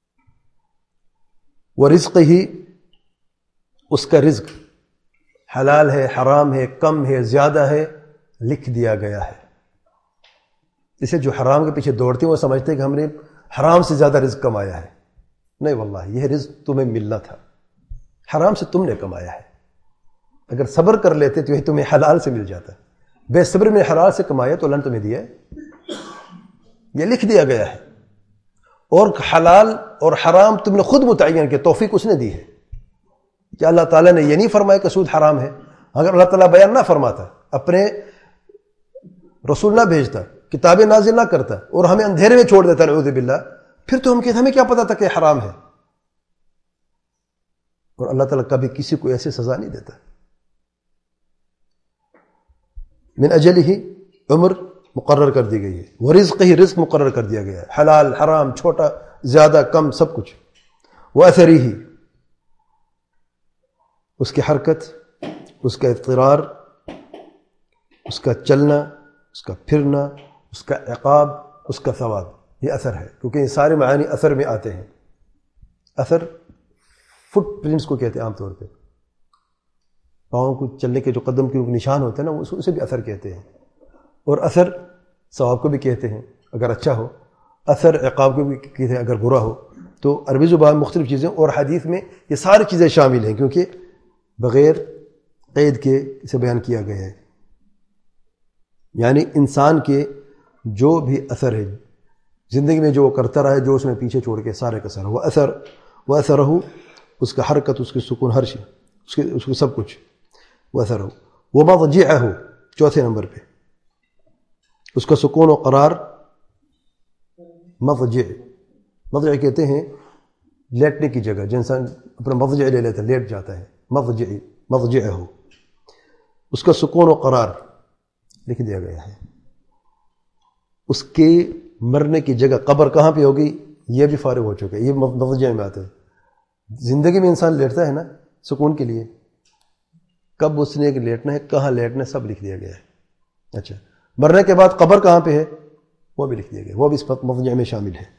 ورزق ہی، اس کا رزق حلال ہے، حرام ہے، کم ہے، زیادہ ہے، لکھ دیا گیا ہے. اسے جو حرام کے پیچھے دوڑتے ہیں وہ سمجھتے ہیں کہ ہم نے حرام سے زیادہ رزق کمایا ہے. نہیں واللہ، یہ رزق تمہیں ملنا تھا، حرام سے تم نے کمایا ہے. اگر صبر کر لیتے تو یہ تمہیں حلال سے مل جاتا. بے صبر میں حلال سے کمایا تو اللہ نے تمہیں دیا ہے، یہ لکھ دیا گیا ہے. اور حلال اور حرام تم نے خود متعین کیا، توفیق اس نے دی ہے. کیا اللہ تعالیٰ نے یہ نہیں فرمایا کہ سود حرام ہے؟ اگر اللہ تعالیٰ بیان نہ فرماتا، اپنے رسول نہ بھیجتا، کتابیں نازل نہ کرتا اور ہمیں اندھیرے میں چھوڑ دیتا نعوذ باللہ، پھر تو ہم کہتے ہمیں کیا پتا تھا کہ حرام ہے. اور اللہ تعالیٰ کبھی کسی کو ایسی سزا نہیں دیتا. من اجلہ، عمر مقرر کر دی گئی ہے. ورزق ہی، رزق مقرر کر دیا گیا ہے، حلال حرام، چھوٹا زیادہ کم سب کچھ. واثرہ، اس کی حرکت، اس کا اضطرار، اس کا چلنا، اس کا پھرنا، اس کا عقاب، اس کا ثواب، یہ اثر ہے. کیونکہ یہ سارے معانی اثر میں آتے ہیں. اثر فٹ پرنٹس کو کہتے ہیں عام طور پہ، پاؤں کو چلنے کے جو قدم کے نشان ہوتے ہیں نا، اسے بھی اثر کہتے ہیں. اور اثر ثواب کو بھی کہتے ہیں اگر اچھا ہو، اثر عقاب کو بھی کہتے ہیں اگر برا ہو. تو عربی زبان مختلف چیزیں اور حدیث میں یہ ساری چیزیں شامل ہیں، کیونکہ بغیر قید کے اسے بیان کیا گیا ہے. یعنی انسان کے جو بھی اثر ہے زندگی میں، جو وہ کرتا رہا ہے، جو اس میں پیچھے چھوڑ کے سارے کا سارا، وہ اثر وہ اثر ہو، اس کا حرکت، اس کی سکون، ہر شے، اس کے اس کو سب کچھ وہ اثر ہو. وہ مضجعہ ہو، چوتھے نمبر پہ اس کا سکون و قرار. مضجع، مضجع کہتے ہیں لیٹنے کی جگہ، جو انسان اپنا مضجع لے لیتا ہے، لیٹ جاتا ہے. مضجع مضجع ہو، اس کا سکون و قرار لکھ دیا گیا ہے. اس کے مرنے کی جگہ قبر کہاں پہ ہوگی یہ بھی فارغ ہو چکا ہے. یہ مضجع میں آتا ہے. زندگی میں انسان لیٹتا ہے نا سکون کے لیے، کب اس نے لیٹنا ہے، کہاں لیٹنا ہے، سب لکھ دیا گیا ہے. اچھا، مرنے کے بعد قبر کہاں پہ ہے وہ بھی لکھ دیا گیا، وہ بھی اس مضجع میں شامل ہے.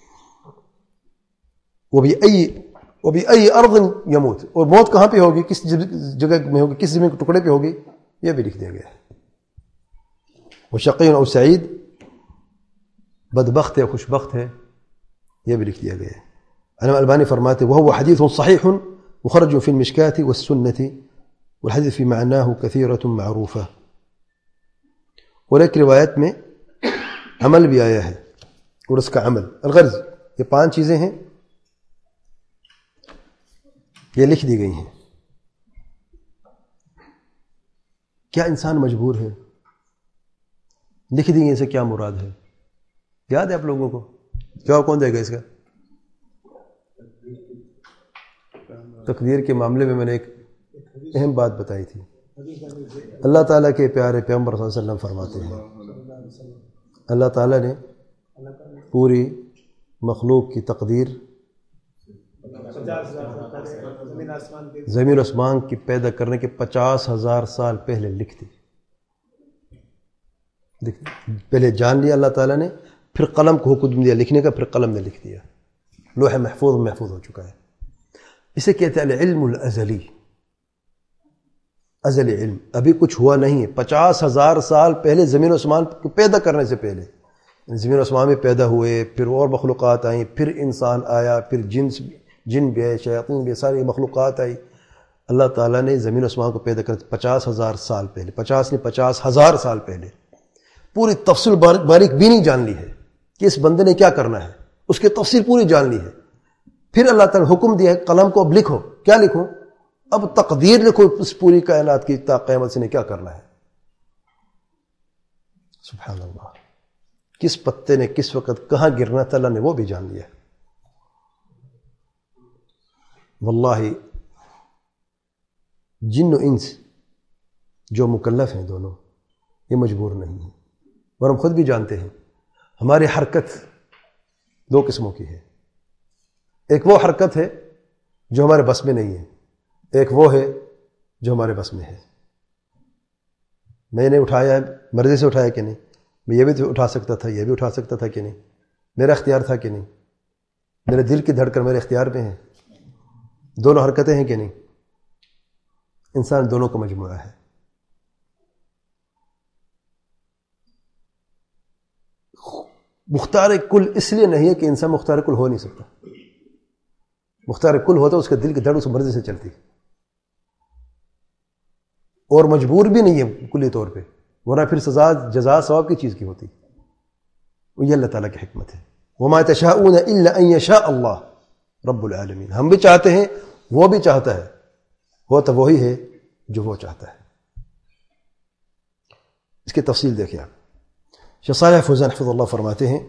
وہ بھی ای وہ بھی ای ارض یموت، اور موت کہاں پہ ہوگی، کس جگہ میں ہوگی، کس زمین کے ٹکڑے پہ ہوگی، یہ بھی لکھ دیا گیا ہے. وہ شقی او سعید، بدبخت ہے خوش بخت ہے، یہ بھی لکھ دیا گیا ہے. علامہ البانی فرماتے وهو حدیث صحیح مخرج فی المشکاة والسنة والحدیث فی معناه کثیرة معروفة. اور ایک روایت میں عمل بھی آیا ہے، اور اس کا عمل الغرض، یہ پانچ چیزیں ہیں، یہ لکھ دی گئی ہیں. کیا انسان مجبور ہے؟ لکھ دی گئی، اسے کیا مراد ہے؟ یاد ہے آپ لوگوں کو؟ جواب کون دے گا اس کا؟ تقدیر کے معاملے میں میں نے ایک اہم بات بتائی تھی. اللہ تعالیٰ کے پیارے پیغمبر صلی اللہ علیہ وسلم فرماتے ہیں اللہ تعالیٰ نے پوری مخلوق کی تقدیر زمین و آسمان کی پیدا کرنے کے پچاس ہزار سال پہلے لکھ دی. پہلے جان لیا اللہ تعالیٰ نے، پھر قلم کو حکم دیا لکھنے کا، پھر قلم نے لکھ دیا. لوح محفوظ محفوظ ہو چکا ہے. اسے کہتے ہیں العلم الازلی، ازلی علم. ابھی کچھ ہوا نہیں ہے. پچاس ہزار سال پہلے زمین و آسمان کو پیدا کرنے سے پہلے زمین و آسمان میں پیدا ہوئے، پھر اور مخلوقات آئیں، پھر انسان آیا، پھر جنس جن بھی آئے، شیاطین بھی، ساری مخلوقات آئی. اللہ تعالیٰ نے زمین و آسمان کو پیدا کرتے پچاس ہزار سال پہلے، پچاس نہیں پچاس ہزار سال پہلے پوری تفصیل باریک بینی جان لی ہے کہ اس بندے نے کیا کرنا ہے، اس کی تفصیل پوری جان لی ہے. پھر اللہ تعالیٰ نے حکم دیا ہے قلم کو اب لکھو. کیا لکھو؟ اب تقدیر لکھو اس پوری کائنات کی تا قیامت سے نے کیا کرنا ہے. سبحان اللہ، کس پتے نے کس وقت کہاں گرنا تھا اللہ نے وہ بھی جان لیا. واللہ جن و انس جو مکلف ہیں دونوں یہ مجبور نہیں ہیں، اور ہم خود بھی جانتے ہیں ہماری حرکت دو قسموں کی ہے. ایک وہ حرکت ہے جو ہمارے بس میں نہیں ہے، ایک وہ ہے جو ہمارے بس میں ہے. میں نے اٹھایا ہے، مرضی سے اٹھایا کہ نہیں. میں یہ بھی اٹھا سکتا تھا، یہ بھی اٹھا سکتا تھا کہ نہیں. میرا اختیار تھا کہ نہیں. میرے دل کی دھڑکن میرے اختیار میں ہے. دونوں حرکتیں ہیں کہ نہیں. انسان دونوں کا مجموعہ ہے. مختار کل اس لیے نہیں ہے کہ انسان مختار کل ہو نہیں سکتا. مختار کل ہوتا اس کے دل کی دھڑ اس مرضی سے چلتی، اور مجبور بھی نہیں ہے کلی طور پہ، ورنہ پھر سزا جزا ثواب کی چیز کی ہوتی. وہ یہ اللہ تعالیٰ کی حکمت ہے. وما تشاءون الا ان يشاء اللہ رب العالمین. ہم بھی چاہتے ہیں، وہ بھی چاہتا ہے. ہوتا وہی ہے جو وہ چاہتا ہے. اس کی تفصیل دیکھیں آپ. شیخ صالح فوزان حفظ اللہ فرماتے ہیں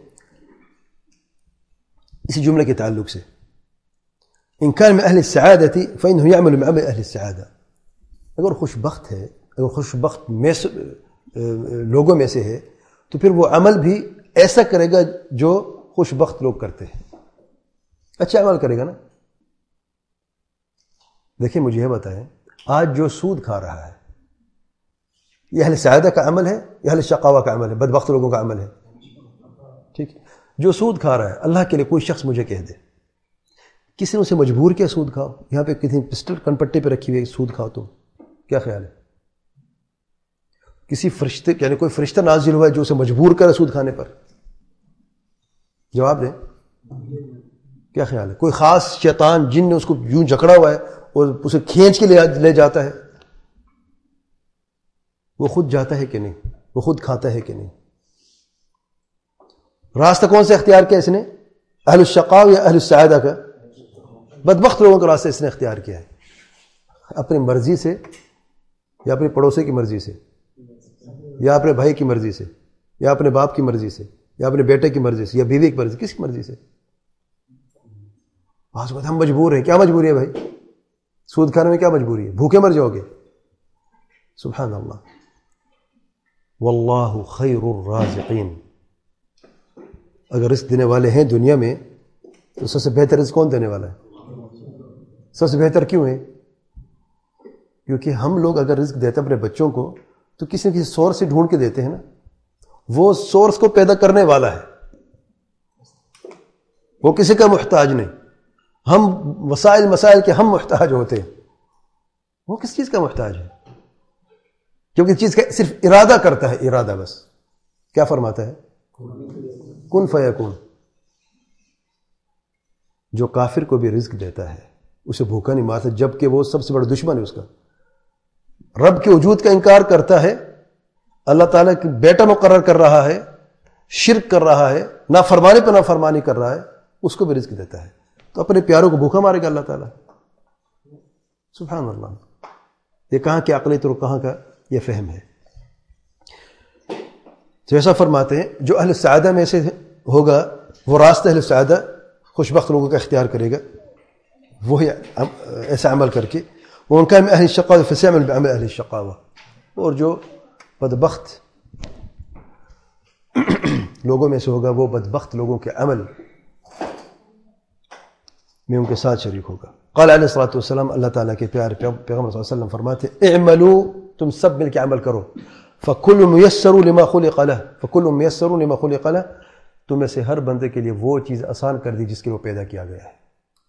اسی جملے کے تعلق سے ان كان من اہل السعادة فإنه يعمل مع اہل السعادة. اگر خوش بخت ہے، اگر خوش بخت میں لوگوں میں سے ہے تو پھر وہ عمل بھی ایسا کرے گا جو خوش بخت لوگ کرتے ہیں. اچھا عمل کرے گا نا. دیکھیں مجھے یہ بتائیں، آج جو سود کھا رہا ہے یہ اہل سعادہ کا عمل ہے یا اہل شقاوہ کا عمل ہے، بدبخت لوگوں کا عمل ہے؟ ٹھیک ہے. جو سود کھا رہا ہے، اللہ کے لیے کوئی شخص مجھے کہہ دے کسی نے اسے مجبور کیا سود کھاؤ، یہاں پہ کسی پسٹل کنپٹے پہ رکھی ہوئی سود کھاؤ، تم کیا خیال ہے؟ کسی فرشتے یعنی کوئی فرشتہ نازل ہوا ہے جو اسے مجبور کرے سود کھانے پر؟ جواب دیں. کیا خیال ہے؟ کوئی خاص شیطان جن نے اس کو یوں جکڑا ہوا ہے اور اسے کھینچ کے لے جاتا ہے؟ وہ خود جاتا ہے کہ نہیں؟ وہ خود کھاتا ہے کہ نہیں؟ راستہ کون سے اختیار کیا اس نے؟ اہل الشقاء یا اہل السعادہ کا؟ بدبخت لوگوں کا راستہ اس نے اختیار کیا ہے. اپنی مرضی سے یا اپنے پڑوسی کی مرضی سے یا اپنے بھائی کی مرضی سے یا اپنے باپ کی مرضی سے یا اپنے بیٹے کی مرضی سے یا بیوی کی مرضی، کس کی مرضی سے؟ بعض وقت ہم مجبور ہیں. کیا مجبوری ہے بھائی؟ سود کھانے میں کیا مجبوری ہے؟ بھوکے مر جاؤ گے. سبحان اللہ. واللہ خیر الرازقین. اگر رزق دینے والے ہیں دنیا میں تو سب سے بہتر رزق کون دینے والا ہے؟ سب سے بہتر کیوں ہے؟ کیونکہ ہم لوگ اگر رزق دیتے ہیں اپنے بچوں کو تو کسی نہ کسی سورس سے ڈھونڈ کے دیتے ہیں نا. وہ سورس کو پیدا کرنے والا ہے، وہ کسی کا محتاج نہیں. ہم وسائل مسائل کے ہم محتاج ہوتے ہیں، وہ کس چیز کا محتاج ہے؟ کیونکہ چیز کا صرف ارادہ کرتا ہے، ارادہ بس. کیا فرماتا ہے؟ کن فیکون. جو کافر کو بھی رزق دیتا ہے اسے بھوکا نہیں مارتا، جبکہ وہ سب سے بڑا دشمن ہے اس کا. رب کے وجود کا انکار کرتا ہے، اللہ تعالیٰ کی بیٹا مقرر کر رہا ہے، شرک کر رہا ہے، نافرمانی پہ نافرمانی کر رہا ہے، اس کو بھی رزق دیتا ہے. تو اپنے پیاروں کو بھوکا مارے گا اللہ تعالیٰ؟ سبحان اللہ. یہ کہاں کی عقلیت اور کہاں کا یہ فہم ہے. تو ایسا فرماتے ہیں جو اہل سعادہ میں سے ہوگا وہ راستہ اہل سعادہ خوش بخت لوگوں کا اختیار کرے گا، وہی ایسا عمل کر کے. ومن كان من أهل الشقاوة فسيعمل بعمل أهل الشقاوة. اور جو بدبخت لوگوں میں سے ہوگا وہ بدبخت لوگوں کے عمل میں ان کے ساتھ شریک ہوگا. قال علیہ الصلوۃ والسلام، اللہ تعالیٰ کے پیارے پیغمبر صلی اللہ علیہ وسلم فرماتے ہیں اعملوا، تم سب مل کے عمل کرو، فکل میسر لما خلق له، فکل میسر لما خلق له، تم میں سے ہر بندے کے لیے وہ چیز آسان کر دی جس کے لیے وہ پیدا کیا گیا ہے.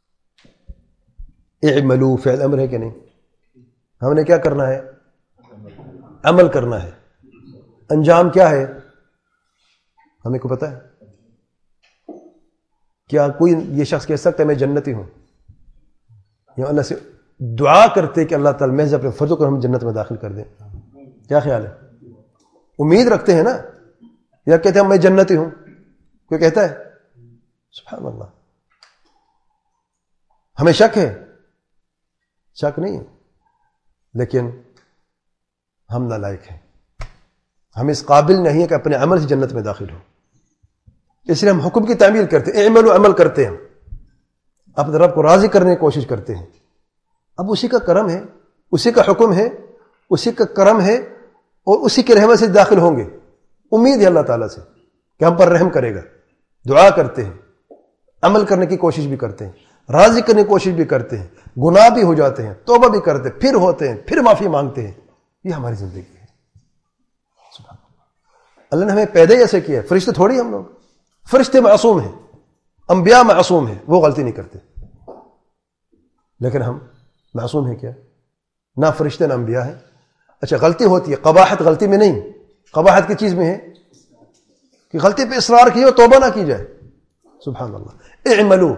اعملوا فعل امر ہے کہ نہیں؟ ہم نے کیا کرنا ہے؟ عمل کرنا ہے. انجام کیا ہے ہمیں کو پتہ ہے؟ کیا کوئی یہ شخص کہہ سکتا ہے میں جنتی ہوں؟ یا اللہ سے دعا کرتے کہ اللہ تعالیٰ محض اپنے فرضوں کو ہم جنت میں داخل کر دیں؟ کیا خیال ہے؟ امید رکھتے ہیں نا، یا کہتے ہیں میں جنتی ہوں؟ کوئی کہتا ہے؟ سبحان اللہ. ہمیں شک ہے؟ شک نہیں ہے، لیکن ہم نالائق ہیں، ہم اس قابل نہیں ہیں کہ اپنے عمل سے جنت میں داخل ہوں. اس لیے ہم حکم کی تعمیل کرتے ہیں، اعملوا، عمل کرتے ہیں، اپنے رب کو راضی کرنے کی کوشش کرتے ہیں. اب اسی کا کرم ہے، اسی کا حکم ہے، اسی کا کرم ہے، اور اسی کے رحمت سے داخل ہوں گے. امید ہے اللہ تعالیٰ سے کہ ہم پر رحم کرے گا. دعا کرتے ہیں، عمل کرنے کی کوشش بھی کرتے ہیں، راضی کرنے کی کوشش بھی کرتے ہیں، گناہ بھی ہو جاتے ہیں، توبہ بھی کرتے ہیں، پھر ہوتے ہیں، پھر معافی مانگتے ہیں. یہ ہماری زندگی ہے. اللہ نے ہمیں پیدا ہی ایسے کیا ہے. فرشتے تھوڑی ہم لوگ، فرشتے معصوم ہیں، انبیاء معصوم ہیں، وہ غلطی نہیں کرتے. لیکن ہم معصوم ہیں کیا؟ نہ فرشتے نہ انبیاء ہیں. اچھا غلطی ہوتی ہے، قباحت غلطی میں نہیں، قباحت کی چیز میں ہے کہ غلطی پہ اصرار کیے اور توبہ نہ کی جائے. سبحان اللہ. اعملوا،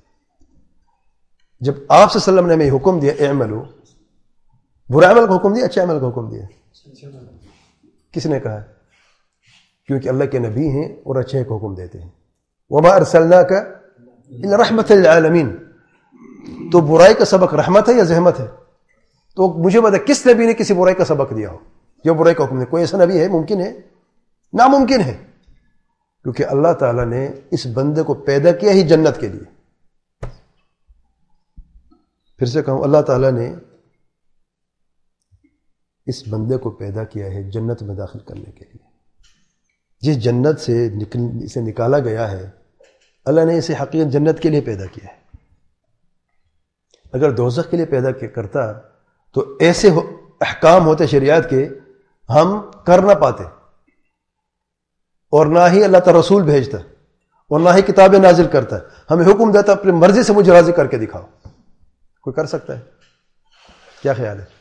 جب آپ صلی اللہ علیہ وسلم نے ہمیں حکم دیا اعملوا، برا عمل کا حکم دیا اچھے عمل کا حکم دیا؟ کس نے کہا؟ کیونکہ اللہ کے نبی ہیں اور اچھے کو حکم دیتے ہیں. وما ارسلناک الا رحمۃ للعالمین. تو برائی کا سبق رحمت ہے یا زحمت ہے؟ تو مجھے بتا کس نبی نے کسی برائی کا سبق دیا ہو جو برائی کا حکم دے؟ کوئی ایسا نبی ہے؟ ممکن ہے؟ ناممکن ہے. کیونکہ اللہ تعالیٰ نے اس بندے کو پیدا کیا ہی جنت کے لیے. پھر سے کہوں، اللہ تعالیٰ نے اس بندے کو پیدا کیا ہے جنت میں داخل کرنے کے لیے. جس جنت سے نکل اسے نکالا گیا ہے، اللہ نے اسے حقیقت جنت کے لیے پیدا کیا ہے. اگر دوزخ کے لیے پیدا کرتا تو ایسے احکام ہوتے شریعت کے ہم کر نہ پاتے، اور نہ ہی اللہ تعالیٰ رسول بھیجتا، اور نہ ہی کتابیں نازل کرتا. ہمیں حکم دیتا اپنی مرضی سے مجھے راضی کر کے دکھاؤ. کوئی کر سکتا ہے؟ کیا خیال ہے؟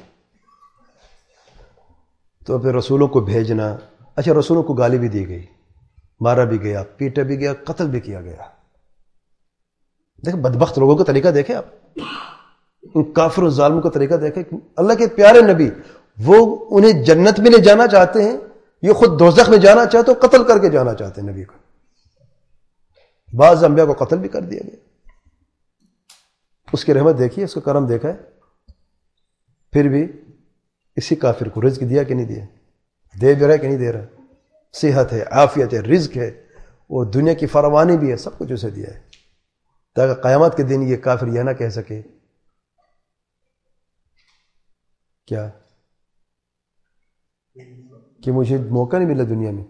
تو پھر رسولوں کو بھیجنا. اچھا رسولوں کو گالی بھی دی گئی، مارا بھی گیا، پیٹا بھی گیا، قتل بھی کیا گیا. دیکھیں بدبخت لوگوں کا طریقہ دیکھیں آپ، ان کافر و ظالموں کا طریقہ دیکھیں. اللہ کے پیارے نبی، وہ انہیں جنت میں لے جانا چاہتے ہیں، یہ خود دوزخ میں جانا چاہتے ہیں، قتل کر کے جانا چاہتے ہیں نبی کو. بعض انبیاء کو قتل بھی کر دیا گیا. اس کی رحمت دیکھیے، اس کا کرم دیکھا ہے. پھر بھی اسی کافر کو رزق دیا کہ نہیں دیا؟ دے بھی رہا ہے کہ نہیں دے رہا؟ صحت ہے، عافیت ہے، رزق ہے، اور دنیا کی فراوانی بھی ہے، سب کچھ اسے دیا ہے، تاکہ قیامت کے دن یہ کافر یہ نہ کہہ سکے کیا کہ مجھے موقع نہیں ملا دنیا میں،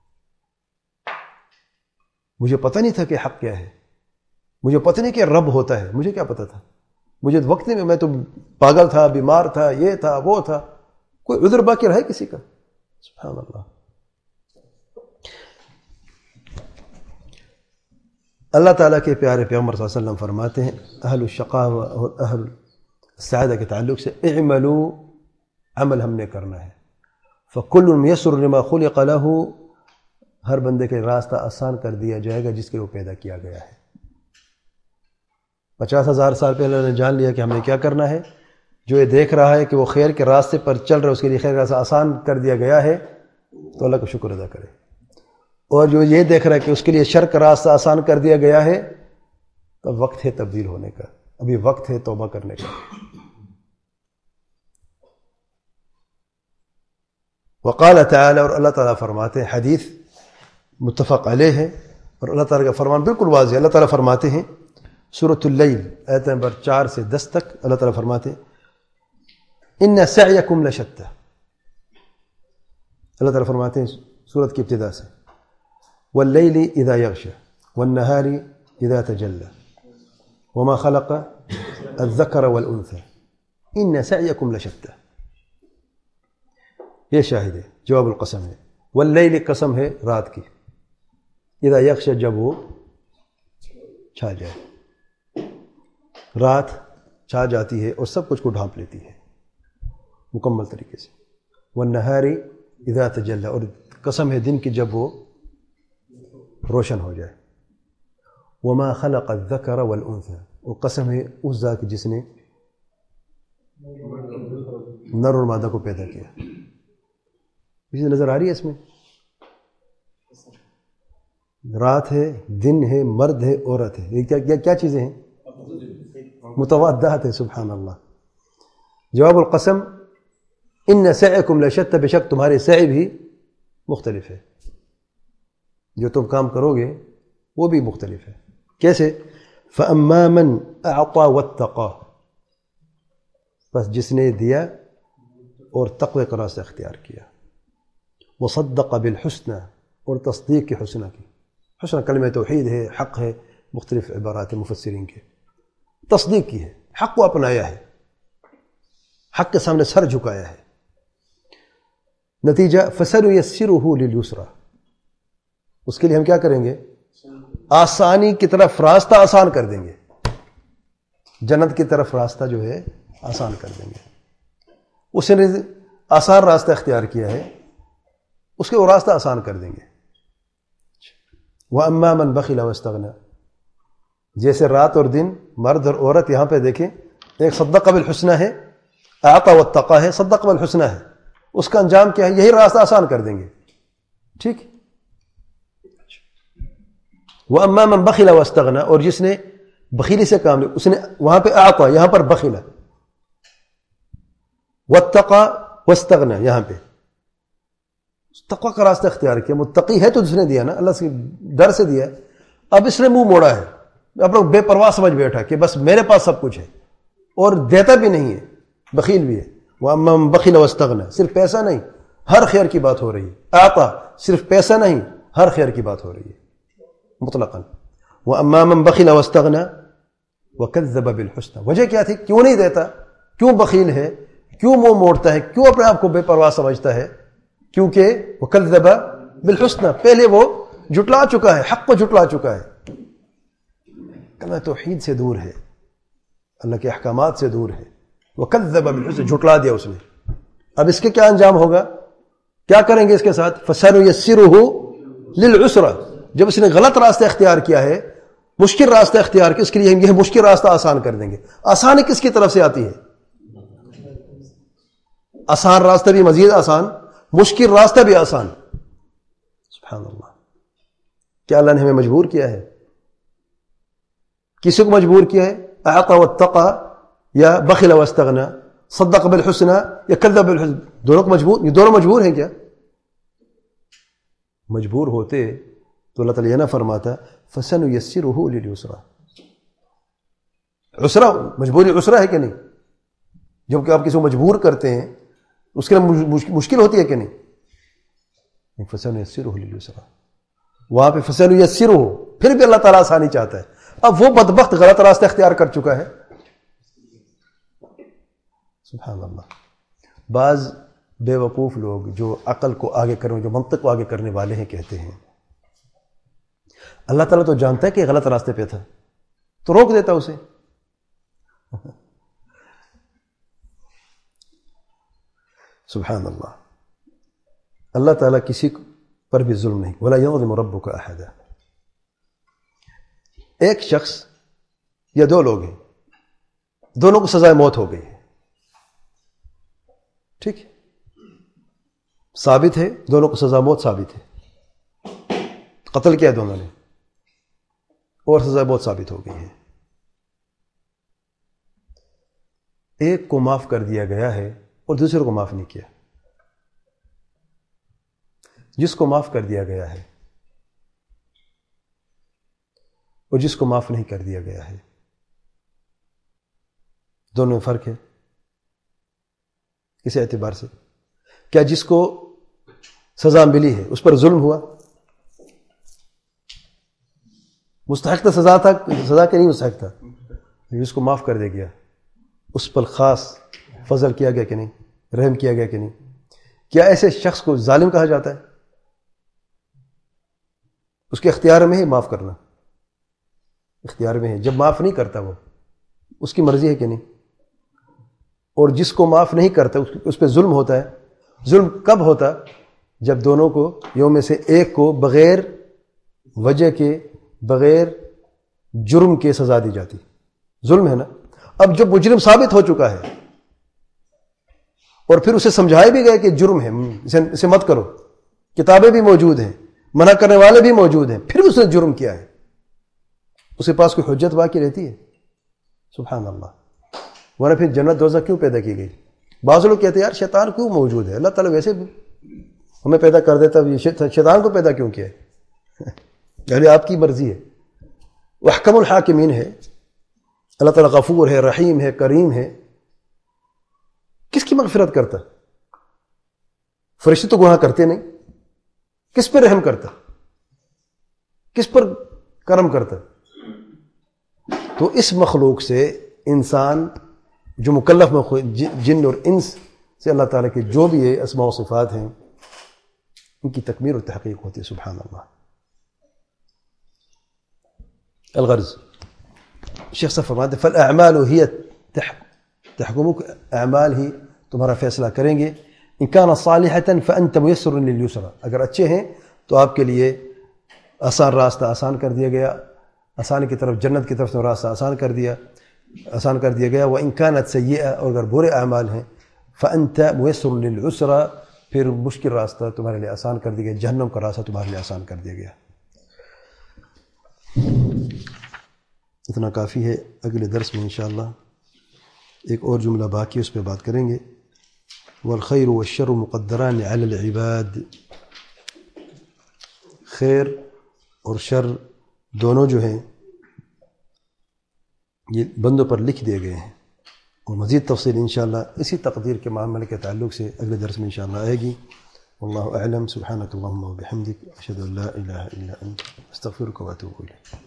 مجھے پتہ نہیں تھا کہ حق کیا ہے، مجھے پتہ نہیں کہ رب ہوتا ہے، مجھے کیا پتہ تھا، مجھے وقت نہیں، میں تو پاگل تھا، بیمار تھا، یہ تھا وہ تھا. کوئی عذر باقی رہا کسی کا؟ سبحان اللہ. اللہ تعالیٰ کے پیارے پیغمبر صلی اللہ علیہ وسلم فرماتے ہیں اہل الشقاوہ اور اہل السعادہ کے تعلق سے اعملوا، عمل ہم نے کرنا ہے. فکل میسر لما خلق له، ہر بندے کے راستہ آسان کر دیا جائے گا جس کے وہ پیدا کیا گیا ہے. پچاس ہزار سال پہلے اللہ نے جان لیا کہ ہم نے کیا کرنا ہے. جو یہ دیکھ رہا ہے کہ وہ خیر کے راستے پر چل رہا ہے، اس کے لیے خیر کا راستہ آسان کر دیا گیا ہے، تو اللہ کا شکر ادا کرے. اور جو یہ دیکھ رہا ہے کہ اس کے لیے شر کا راستہ آسان کر دیا گیا ہے، تو وقت ہے تبدیل ہونے کا، ابھی وقت ہے توبہ کرنے کا. وقال تعالی، اور اللہ تعالیٰ فرماتے ہیں، حدیث متفق علیہ ہے اور اللہ تعالیٰ کا فرمان بالکل واضح ہے. اللہ تعالیٰ فرماتے ہیں سورۃ اللیل آیت نمبر چار سے دس تک، اللہ تعالیٰ فرماتے ہیں ان سعیکم لشتی. اللہ تعالیٰ فرماتے ہیں سورت کی ابتدا سے واللیل اذا یغشی والنہار اذا تجلی وما خلق الذکر والانثى ان سعیکم لشتی. یہ شاہد ہے، جواب القسم ہے. واللیل قسم ہے رات کی، اذا یغشی جب وہ چھا جائے، رات چھا جاتی ہے اور سب کچھ کو ڈھانپ لیتی ہے مکمل طریقے سے. والنہار اذا تجلی، اور قسم ہے دن کی جب وہ روشن ہو جائے. وما خلق الذکر والانثى، اور قسم ہے اس ذات کی جس نے نر اور مادہ کو پیدا کیا. کسی نظر آ رہی ہے اس میں؟ رات ہے، دن ہے، مرد ہے، عورت ہے، یہ کیا کیا, کیا چیزیں ہیں؟ متوادات ہے. سبحان اللہ. جواب القسم ان سعیکم لشتی، بے شک تمہارے سعی بھی مختلف ہے، جو تم کام کرو گے وہ بھی مختلف ہے. کیسے؟ فَأَمَّا مَنْ أَعْطَى وَاتَّقَى، بس جس نے دیا اور تقوی کا راستہ اختیار کیا. وَصَدَّقَ بِالْحُسْنَى، اور تصدیق کی حسنہ کی. حسنہ کلمہ توحید ہے، حق ہے، مختلف عبارات مفسرین کے. تصدیق کی ہے، حق کو اپنایا ہے، حق کے سامنے سر جھکایا ہے. نتیجہ فَسَنُيَسِّرُهُ لِلْيُسْرَى، اس کے لیے ہم کیا کریں گے؟ آسانی کی طرف راستہ آسان کر دیں گے. جنت کی طرف راستہ جو ہے آسان کر دیں گے. اس نے آسان راستہ اختیار کیا ہے، اس کے وہ راستہ آسان کر دیں گے. وَأَمَّا مَنْ بَخِلَ وَاسْتَغْنَى، جیسے رات اور دن، مرد اور عورت، یہاں پہ دیکھیں ایک صدق بالحسنى ہے، اعطى واتقى ہے، صدق بالحسنى ہے. اس کا انجام کیا ہے؟ یہی راستہ آسان کر دیں گے. ٹھیک. وَأَمَّا مَنْ بَخِلَ وَاسْتَغْنَى، اور جس نے بخیلی سے کام لیا، اس نے وہاں پہ اعطى، یہاں پر بخل، واتقى واستغنى، یہاں پہ تقوی کا راستہ اختیار کیا. متقی ہے تو جس نے دیا نا، اللہ سے ڈر سے دیا. اب اس نے منہ موڑا ہے، اپنا بے پرواہ سمجھ بیٹھا کہ بس میرے پاس سب کچھ ہے، اور دیتا بھی نہیں ہے، بخیل بھی ہے. وَأَمَّا مَنْ بَخِلَ وَاسْتَغْنَى، صرف پیسہ نہیں، ہر خیر کی بات ہو رہی ہے. اعطى، صرف پیسہ نہیں، ہر خیر کی بات ہو رہی ہے مطلقاً. وَأَمَّا مَنْ بَخِلَ وَاسْتَغْنَى وَكَذَّبَ بِالْحُسْنَى، وجہ کیا تھی؟ کیوں نہیں دیتا؟ کیوں بخیل ہے؟ کیوں منہ موڑتا ہے؟ کیوں اپنے آپ کو بے پرواہ سمجھتا ہے؟ کیونکہ وَكَذَّبَ بِالْحُسْنَى، پہلے وہ جھٹلا چکا ہے، حق کو جھٹلا چکا ہے، کلمہ توحید سے دور ہے، اللہ کے احکامات سے دور ہے. وَكَذَّبَ بِالْحُسْنَى، جھٹلا دیا اس نے. اب اس کے کیا انجام ہوگا؟ کیا کریں گے اس کے ساتھ؟ فَسَنُيَسِّرُهُ لِلْعُسْرَى، جب اس نے غلط راستہ اختیار کیا ہے، مشکل راستہ اختیار کیا، اس کے لیے ہم یہ مشکل راستہ آسان کر دیں گے. آسانی کس کی طرف سے آتی ہے؟ آسان راستہ بھی مزید آسان، مشکل راستہ بھی آسان. سبحان اللہ. کیا اللہ نے ہمیں مجبور کیا ہے؟ کسی کو مجبور کیا ہے؟ اعطى واتقى یا بخل واستغنى، صدق بالحسنى یا کذب بالحسنى، دونوں کو مجبور، یہ دونوں مجبور ہیں کیا؟ مجبور ہوتے تو اللہ تعالیٰ یہ نہ فرماتا فَسَنُيَسِّرُهُ لِلْيُسْرَى. عسرہ، مجبوری عسرہ ہے کہ نہیں؟ جب کہ آپ کسی کو مجبور کرتے ہیں اس کے لیے مشکل ہوتی ہے کہ نہیں؟ فَسَنُيَسِّرُهُ لِلْيُسْرَى، وہاں پہ فَسَنُيَسِّرُهُ، پھر بھی اللہ تعالیٰ آسانی چاہتا ہے. اب وہ بدبخت غلط راستہ اختیار کر چکا ہے. سبحان اللہ. بعض بے وقوف لوگ جو عقل کو آگے کرنے، جو منطق کو آگے کرنے والے ہیں، کہتے ہیں اللہ تعالیٰ تو جانتا ہے کہ غلط راستے پہ تھا تو روک دیتا اسے. سبحان اللہ. اللہ تعالیٰ کسی پر بھی ظلم نہیں. وَلَا يَظْلِمُ رَبُّكَ أَحَدًا. ایک شخص یا دو لوگ ہیں، دونوں کو سزائے موت ہو گئی ہے. ٹھیک، ثابت ہے دونوں کو سزا موت ثابت ہے، قتل کیا دونوں نے اور سزا موت ثابت ہو گئی ہے. ایک کو معاف کر دیا گیا ہے اور دوسرے کو معاف نہیں کیا. جس کو معاف کر دیا گیا ہے اور جس کو معاف نہیں کر دیا گیا ہے، دونوں میں فرق ہے. کس اعتبار سے؟ کیا جس کو سزا ملی ہے اس پر ظلم ہوا؟ مستحق تھا سزا تھا سزا کے نہیں مستحق تھا، جس کو معاف کر دیا گیا اس پر خاص فضل کیا گیا کہ نہیں، رحم کیا گیا کہ نہیں؟ کیا ایسے شخص کو ظالم کہا جاتا ہے؟ اس کے اختیار میں ہے معاف کرنا، اختیار میں ہے. جب معاف نہیں کرتا وہ اس کی مرضی ہے کہ نہیں؟ اور جس کو معاف نہیں کرتا اس پہ ظلم ہوتا ہے. ظلم کب ہوتا؟ جب دونوں کو یوم سے ایک کو بغیر وجہ کے بغیر جرم کے سزا دی جاتی. ظلم ہے نا. اب جب مجرم ثابت ہو چکا ہے اور پھر اسے سمجھایا بھی گیا کہ جرم ہے، اسے اسے مت کرو، کتابیں بھی موجود ہیں، منع کرنے والے بھی موجود ہیں، پھر اس نے جرم کیا ہے، اس کے پاس کوئی حجت باقی رہتی ہے؟ سبحان اللہ. ورنہ پھر جنت دوزخ کیوں پیدا کی گئی؟ بعض لوگ کہتے ہیں یار شیطان کیوں موجود ہے، اللہ تعالیٰ ویسے بھی ہمیں پیدا کر دیتا، شیطان کو پیدا کیوں کیا ہے؟ یعنی آپ کی مرضی ہے. وہ احکم الحاکمین ہے، اللہ تعالیٰ غفور ہے، رحیم ہے، کریم ہے. کس کی مغفرت کرتا؟ فرشتے تو گناہ کرتے نہیں. کس پر رحم کرتا؟ کس پر کرم کرتا؟ تو اس مخلوق سے انسان جو مکلف مخلوق جن اور انس سے اللہ تعالیٰ کے جو بھی ہے اسماء و صفات ہیں ان کی تکمیل و تحقیق ہوتی ہے. سبحان اللہ. الغرض شیخ صاحب فرماتے فالاعمال ہی تحکمک، اعمال ہی تمہارا فیصلہ کریں گے. ان کان صالحۃ فانت میسر لليسرى، اگر اچھے ہیں تو آپ کے لیے آسان راستہ آسان کر دیا گیا، آسان کی طرف جنت کی طرف سے راستہ آسان کر دیا آسان کر دیا گیا. وان كانت سیئہ، اور اگر برے اعمال ہیں فانت میسر للعسرى، پھر مشکل راستہ تمہارے لیے آسان کر دیا گیا، جہنم کا راستہ تمہارے لیے آسان کر دیا گیا. اتنا کافی ہے. اگلے درس میں انشاءاللہ ایک اور جملہ باقی اس پہ بات کریں گے. والخیر والشر مقدران علی العباد، خیر اور شر دونوں جو ہیں یہ بندوں پر لکھ دیے گئے ہیں. اور مزید تفصیل انشاءاللہ اسی تقدیر کے معاملے کے تعلق سے اگلے درس میں انشاءاللہ آئے گی. واللہ اعلم. سبحانک اللہم وبحمدک، اشہد ان لا الہ الا انت، استغفرک واتوب الیک.